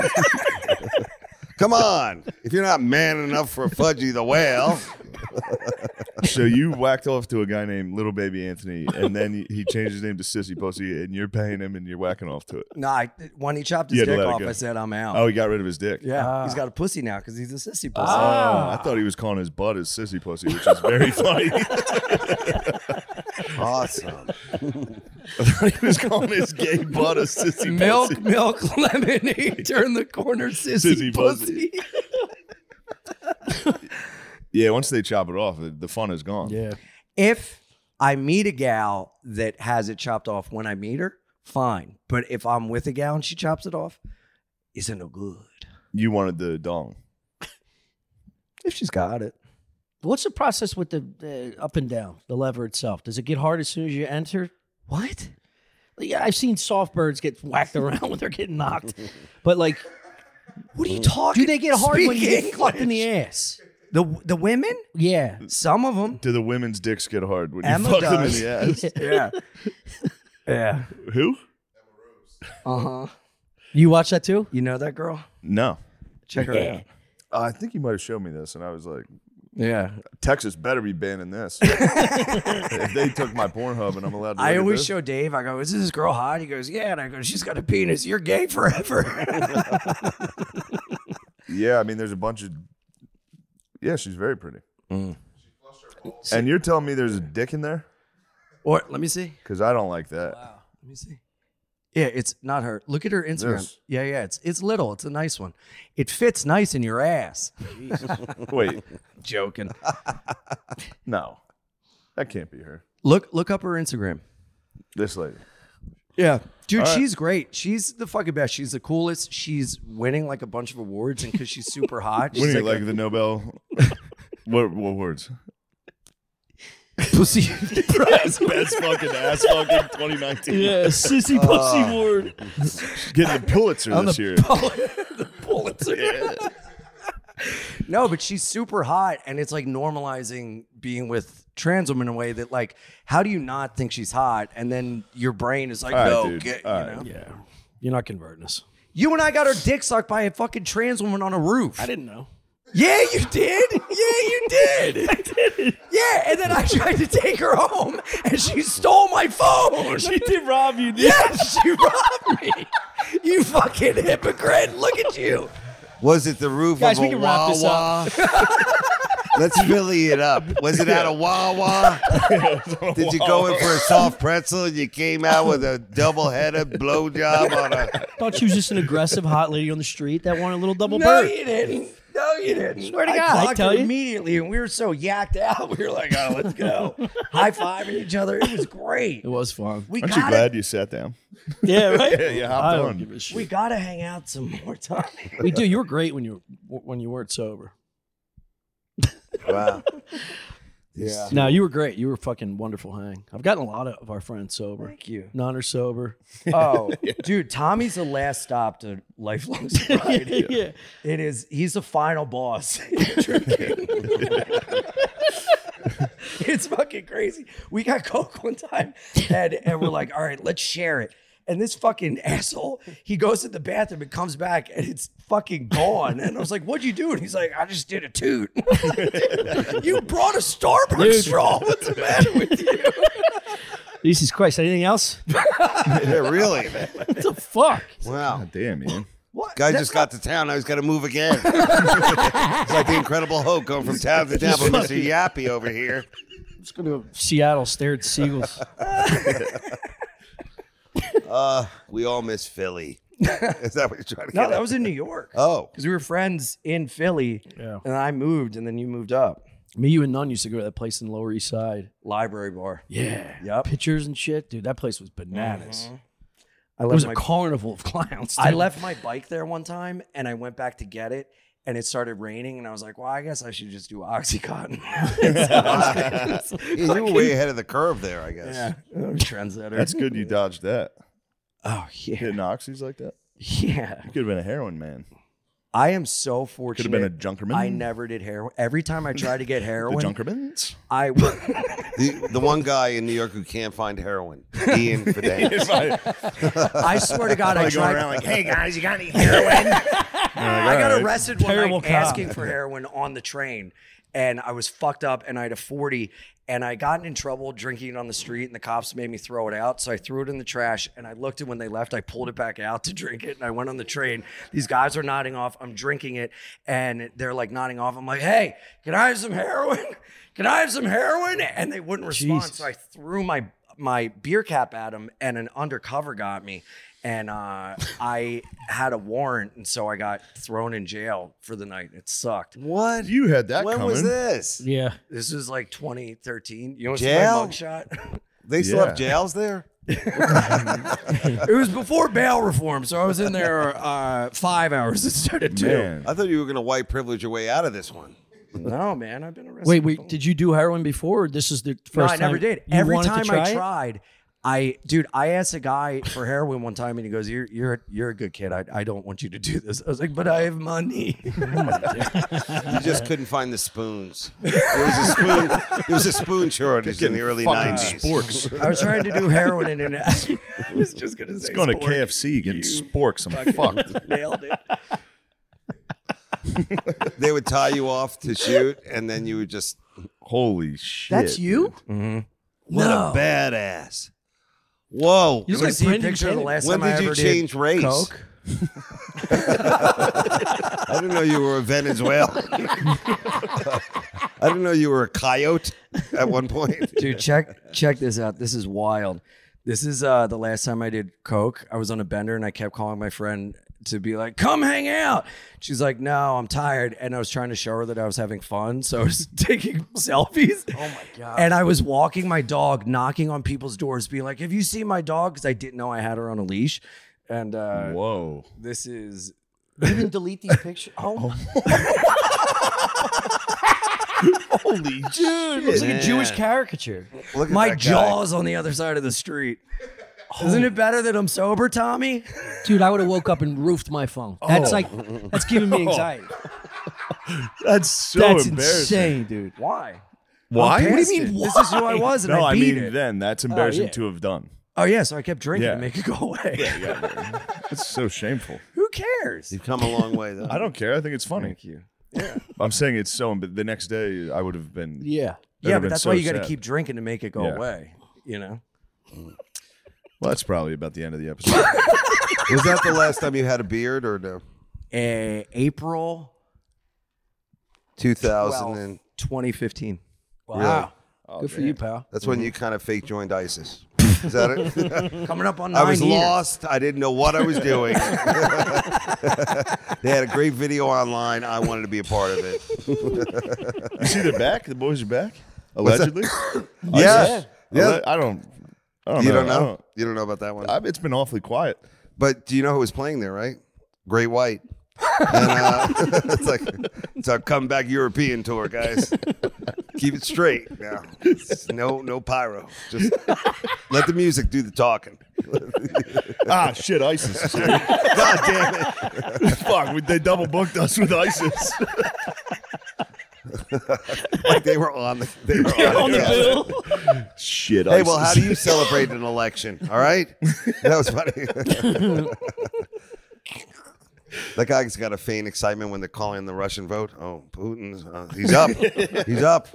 Come on. If you're not man enough for Fudgy the Whale. So you whacked off to a guy named Little Baby Anthony, and then he, he changed his name to Sissy Pussy, and you're paying him, and you're whacking off to it. No, I, when he chopped his You had to dick let it off, go. I said, I'm out. Oh, he got rid of his dick. Yeah, he's got a pussy now because he's a sissy pussy. Oh, I thought he was calling his butt his sissy pussy, which is very funny. Awesome. I thought he was calling his gay butt a sissy milk, pussy. milk, lemonade, turn the corner, sissy, Sissy pussy. pussy. Yeah, once they chop it off, the fun is gone. Yeah. If I meet a gal that has it chopped off when I meet her, fine. But if I'm with a gal and she chops it off, it's no good. You wanted the dong. If she's got it. What's the process with the, the up and down, the lever itself? Does it get hard as soon as you enter? What? Yeah, I've seen soft birds get whacked around when they're getting knocked. But like, What are you talking? Do they get hard when you Speak get fucked in the English. ass? The the women? Yeah. Some of them. Do the women's dicks get hard when you Emma fuck them in does. the ass? Yeah. Yeah. Who? Uh huh. You watch that too? You know that girl? No. Check her Yeah. out. Uh, I think you might have shown me this, and I was like, Yeah. Texas better be banning this. If they took my Pornhub and I'm allowed to I look at always this. show Dave. I go, "Is this girl hot?" He goes, "Yeah." And I go, "She's got a penis. You're gay forever." Yeah, I mean, there's a bunch of. Yeah, she's very pretty. And you're telling me there's a dick in there? Or let me see. Because I don't like that. Wow. Let me see. Yeah, it's not her. Look at her Instagram. This. Yeah, yeah. It's it's little. It's a nice one. It fits nice in your ass. Wait, Joking. no, that can't be her. Look look up her Instagram. This lady. Yeah. Dude, All right. she's great. She's the fucking best. She's the coolest. She's winning like a bunch of awards, and because she's super hot, she's Winning like, like the Nobel. what what words? a pussy. Best, best fucking ass fucking twenty nineteen. Yeah, sissy pussy word. Getting the Pulitzer On this the year. the Pulitzer. No, but she's super hot, and it's like normalizing being with trans women in a way that, like, how do you not think she's hot? And then your brain is like, All right, no, dude. get, All you right. know. Yeah. You're not converting us. You and I got our dick sucked by a fucking trans woman on a roof. I didn't know. Yeah, you did. Yeah, you did. I did. Yeah, and then I tried to take her home, and she stole my phone. She did rob you, dude. Yeah, she robbed me. You fucking hypocrite. Look at you. Was it the roof Guys, of we a can wrap this Wawa? Let's Philly it up. Was it at a Wawa? Did you go in for a soft pretzel and you came out with a double-headed blowjob on a... Thought she was just an aggressive hot lady on the street that wanted a little double No, bird. you didn't. No, you didn't. Swear to I God, I clocked tell her you. immediately, and we were so yacked out. We were like, "Oh, let's go!" High fiving each other. It was great. It was fun. We Aren't you gotta, glad you sat down? Yeah, right? Yeah, you hopped I don't on. give a shit. we gotta hang out some more time. We do. You were great when you when you weren't sober. Wow. Yeah. No, you were great. You were fucking wonderful hang. I've gotten a lot of our friends sober. Thank you. None are sober. Oh, dude, Tommy's the last stop to lifelong sobriety. Yeah. It is. He's the final boss. It's fucking crazy. We got Coke one time, and, and we're like, all right, let's share it. And this fucking asshole, he goes to the bathroom and comes back, and it's fucking gone. And I was like, what'd you do? And he's like, I just did a toot. You brought a Starbucks Dude. straw. What's the matter with you? Jesus Christ. Anything else? Yeah, really? What the fuck? Wow. God damn, man. What? Guy That's just got to town. Now he's got to move again. It's like the Incredible Hulk going from town to town. But Mister Yappy over here. Let's go to Seattle, stare at seagulls. Uh, we all miss Philly. Is that what you're trying to No, get that at? was in New York. Oh. Because we were friends in Philly, Yeah. and I moved, and then you moved up. Me, you, and Nunn used to go to that place in the Lower East Side. Library bar. Yeah. Yep. Pictures and shit. Dude, that place was bananas. I It left was a my, carnival of clowns. I dude. left my bike there one time, and I went back to get it, and it started raining, and I was like, well, I guess I should just do Oxycontin. Yeah, you were way ahead of the curve there, I guess. Yeah, trendsetter. That's good you dodged that. Oh, yeah. Hitting oxys like that? Yeah. You could have been a heroin man. I am so Could fortunate. have been a junkerman. I never did heroin. Every time I tried to get The heroin, junkermans? I The, the one guy in New York who can't find heroin, Ian Fidelis. I swear to God, I Probably going tried. around like, hey guys, you got any heroin? I got arrested one Terrible night cop. asking for heroin on the train, and I was fucked up, and I had a forty, and I gotten in trouble drinking it on the street, and the cops made me throw it out, so I threw it in the trash, and I looked, and when they left, I pulled it back out to drink it, and I went on the train. These guys are nodding off. I'm drinking it, and they're like nodding off. I'm like, hey, can I have some heroin? Can I have some heroin? And they wouldn't respond, Jesus. so I threw my my beer cap at them, and an undercover got me. And uh, I had a warrant, and so I got thrown in jail for the night. It sucked. What? You had that When coming. was this? Yeah. This was like twenty thirteen. You want to Jail? see my mugshot? They still Yeah. have jails there? It was before bail reform, so I was in there uh, five hours instead of two. Man. I thought you were going to white privilege your way out of this one. No, man, I've been arrested. Wait, wait. Did you do heroin before? Or this is the first No, time? I never did. You Every wanted to time try I it? tried, I, dude, I asked a guy for heroin one time, and he goes, "You're, you're, you're a good kid. I, I don't want you to do this." I was like, "But I have money." You just couldn't find the spoons. There was a spoon. There was a spoon shortage in the early nineties. Sporks. I was trying to do heroin in an. I was just gonna say, Going to sport. K F C getting sporks. I'm fucked. Nailed it. They would tie you off to shoot, and then you would just. Holy shit. That's you? What No. a badass! Whoa! You You look want like to see a Brendan picture of the Kennedy. last When time I did you ever change did race? Coke? I didn't know you were a Venezuelan. I didn't know you were a coyote at one point. Dude, check check this out. This is wild. This is uh, the last time I did Coke. I was on a bender and I kept calling my friend to be like, "Come hang out." She's like, "No, I'm tired." And I was trying to show her that I was having fun. So I was taking selfies. Oh my God. And I was walking my dog, knocking on people's doors, being like, "Have you seen my dog?" Because I didn't know I had her on a leash. And uh, Whoa. this is You didn't delete these pictures. Oh, Holy dude, looks like a Man. Jewish caricature. Look at my that guy. jaws on the other side of the street. Isn't it better that I'm sober, Tommy? Dude, I would have woke up and roofed my phone. That's like, that's giving me anxiety. That's so That's embarrassing. insane, dude. Why? Why? I'm What do past you mean, it. This is who I was, and No, I I beat mean it. then. That's embarrassing yeah. to have done. Oh yeah, so I kept drinking Yeah. to make it go away. It's so shameful. Who cares? You've come a long way, though. I don't care. I think it's funny. Thank you. I'm saying it's so. But the next day, I would have been. Yeah. That Yeah, would've but been that's so why you got to sad. keep drinking to make it go Yeah. away. You know. Well, that's probably about the end of the episode. Was that the last time you had a beard, or no? Uh, April two thousand and twenty fifteen. Wow. Good for you, pal. that's when you kind of fake joined ISIS. Is that it? Coming up on nine I was years. lost. I didn't know what I was doing. They had a great video online. I wanted to be a part of it. You see, they're back. The boys are back. Allegedly. Yeah. Yeah. Alle- I don't. I don't You know. don't I know? You don't know about that one? I, it's been awfully quiet. But do you know who was playing there, right? Great White. And uh, it's like it's our comeback European tour, guys. Keep it straight now. It's no, no pyro. Just let the music do the talking. Ah, shit, ISIS. is here. God damn it! Fuck, we- they double booked us with ISIS. Like they were on the. They were on, On the yeah. bill. Shit, Hey, ISIS. well, how do you celebrate an election? All right, that was funny. That guy's got to feign excitement when they're calling the Russian vote. Oh, Putin's uh, he's up. He's up.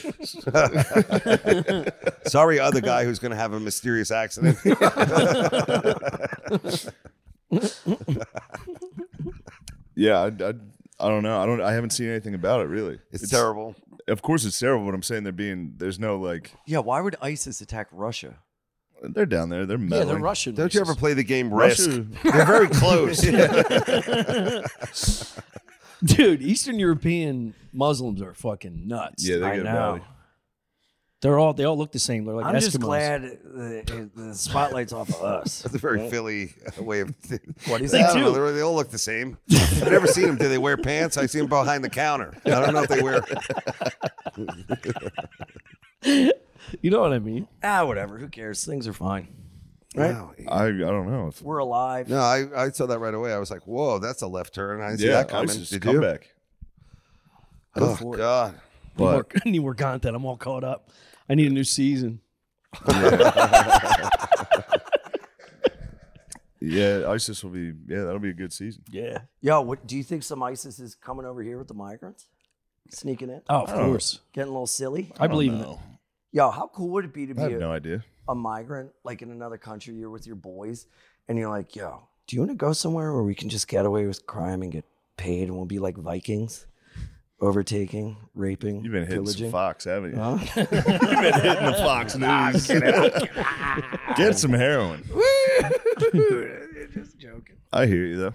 Sorry, other guy who's going to have a mysterious accident. Yeah, I, I, I don't know. I don't. I haven't seen anything about it really. It's, terrible. Of course, it's terrible. But I'm saying they're being. There's no like. Yeah, why would ISIS attack Russia? They're down there. They're Yeah, meddling. they're Russian. Don't you ever play the game Russia- Risk? They're very close. Dude, Eastern European Muslims are fucking nuts. Yeah, they I get know. rowdy. They're all they all look the same. They're like I'm Eskimos. just glad the, the spotlight's off of us. That's a very Philly way of. What do you I think? don't know, they're- they all look the same. I've never seen them. Do they wear pants? I see them behind the counter. I don't know if they wear. You know what I mean? Ah, whatever. Who cares? Things are fine. Right? Wow. I I don't know. If, We're alive. No, I, I saw that right away. I was like, "Whoa, that's a left turn." I didn't see yeah, that coming. ISIS Did come you? back. Oh for it. God! Need more, But I need more content. I'm all caught up. I need a new season. yeah, ISIS will be. Yeah, that'll be a good season. Yeah. Yo, what do you think some ISIS is coming over here with the migrants? Sneaking in? Oh, of don't- course. Getting a little silly? I believe in it. No, Yo, how cool would it be to I be have a, no idea. a migrant, like in another country, you're with your boys, and you're like, yo, do you want to go somewhere where we can just get away with crime and get paid and we'll be like Vikings? Overtaking, raping, You've been hitting pillaging. some Fox, haven't you? Huh? You've been hitting the Fox News. Get some heroin. Just joking. I hear you though.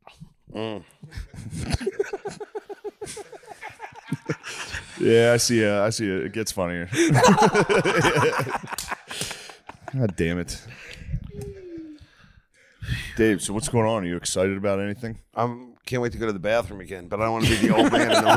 Yeah, I see. Uh, I see. It. It gets funnier. God damn it! Dave, so what's going on? Are you excited about anything? I can't wait to go to the bathroom again, but I don't want to be the old man in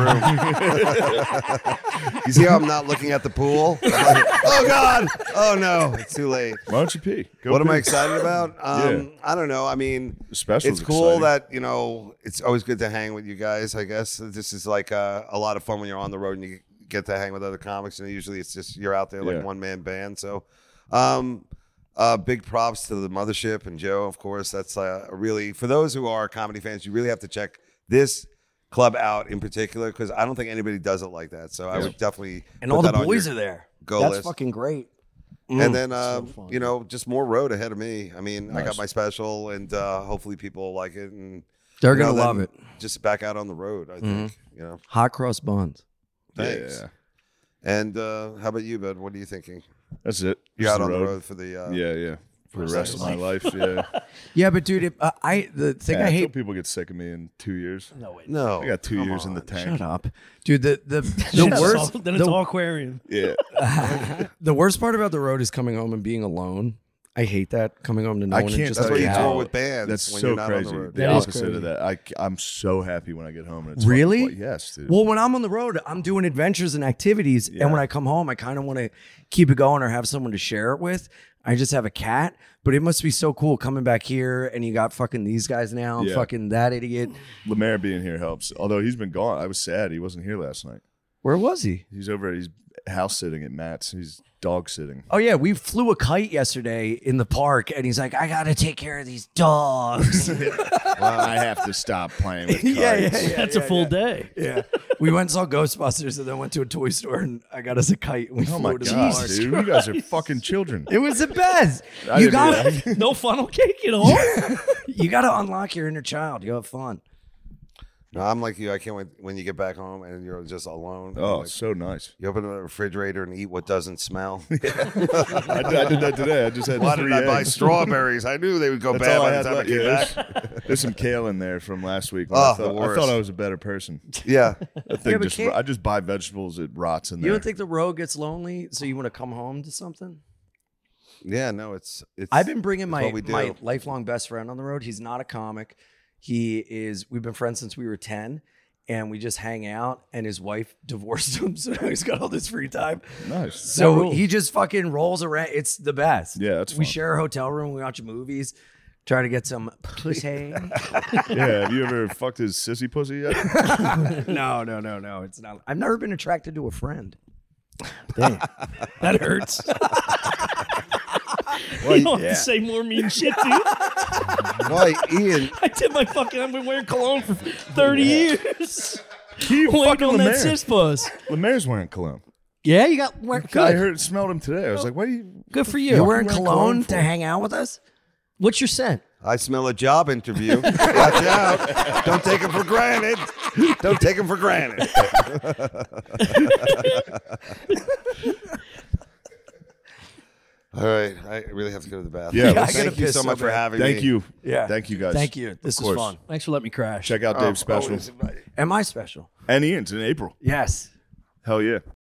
the room. You see how I'm not looking at the pool? I'm like, oh God! Oh no! It's too late. Why don't you pee? Go What am pee. I excited about? Um, Yeah. I don't know. I mean, The special's it's cool exciting. that you know. It's always good to hang with you guys. I guess this is like uh, a lot of fun when you're on the road and you get to hang with other comics. And usually it's just you're out there like Yeah. one man band. So, um, uh, big props to the Mothership and Joe. Of course, that's uh, a really for those who are comedy fans. You really have to check this club out in particular because I don't think anybody does it like that. So I would definitely And put all the that on boys your are there. go That's list. fucking great. And then, uh, you know, just more road ahead of me. I mean, I got Nice. my special, and uh, hopefully people like it. And They're you know, gonna love then it. Just back out on the road, I think. You know, Hot cross buns. thanks. Yeah, And uh, how about you, bud? What are you thinking? that's it. You're Just out on the road for the. Uh, Yeah, yeah. For the rest of my life, yeah. Yeah, but dude, it, uh, I the thing yeah I I hate. hope people get sick of me in two years. No, wait. No, I got two come years in the on. tank. Shut up, dude. The the Then the it's worst all- then it's the, all aquarium. Yeah. the worst part about the road is coming home and being alone. I hate that coming home to no I one. can't and just That's tell why you you like, how- tour with bands. That's when so you're not crazy. on the road. The That is opposite crazy. of that. I, I'm so happy when I get home. And it's Really? fucking fun. Yes, dude. Well, when I'm on the road, I'm doing adventures and activities, Yeah. and when I come home, I kind of want to keep it going or have someone to share it with. I just have a cat, but it must be so cool coming back here, and you got fucking these guys now, Yeah. fucking that idiot. Lemaire being here helps. Although he's been gone. I was sad he wasn't here last night. Where was he? He's over. He's house sitting at Matt's. He's dog sitting. Oh yeah, we flew a kite yesterday in the park, and he's like, "I got to take care of these dogs." I have to stop playing with kites. yeah, yeah, yeah. That's a full day. Yeah, we went and saw Ghostbusters, and then went to a toy store, and I got us a kite. And we Oh flew my it in the god, park. dude! You guys are fucking children. It was the best. I You didn't got do that. No funnel cake at all. you got to unlock your inner child. You have fun. No, I'm like you. I can't wait when you get back home and you're just alone. Oh, Like, so nice. you open the refrigerator and eat what doesn't smell. I did, I did that today. I just had Why three did I buy eggs. strawberries? I knew they would go That's bad all by I the had time I left. came Yeah, back. there's, there's some kale in there from last week. when Oh, I, the thought, I worst. thought I was a better person. Yeah. That thing but just, kale- I just buy vegetables. It rots in You there. don't think the road gets lonely, so you want to come home to something? Yeah, no, it's it's I've been bringing it's my what we do. my lifelong best friend on the road. He's not a comic. He is. We've been friends since we were ten, and we just hang out. And his wife divorced him, so now he's got all this free time. nice. So he just fucking rolls around. It's the best. Yeah, that's we fun. share a hotel room. We watch movies. Try to get some pussy. Yeah. Have you ever fucked his sissy pussy yet? no, no, no, no. It's not. I've never been attracted to a friend. That hurts. Well, You don't yeah. have to say more mean shit, dude. Why, Ian? I did my fucking. I've been wearing cologne for thirty years. He Waiting fucking on that Lemaire. cis buzz. Lemaire's wearing cologne. Yeah, you got wear, good. I heard, smelled him today. I was like, "Why do you?" Good for you. You're wearing wearing cologne, cologne to for? hang out with us? What's your scent? I smell a job interview. Watch out. Don't take him for granted. Don't take him for granted. All right. I really have to go to the bathroom. Yeah, Yeah, I let's- gotta Thank you piss so so much for bad. having me. Thank you. Yeah. Thank you guys. Thank you. This Of was course. fun. Thanks for letting me crash. Check out Oh, Dave's special. always invited. Am I special? And Ian's in April. Yes. Hell yeah.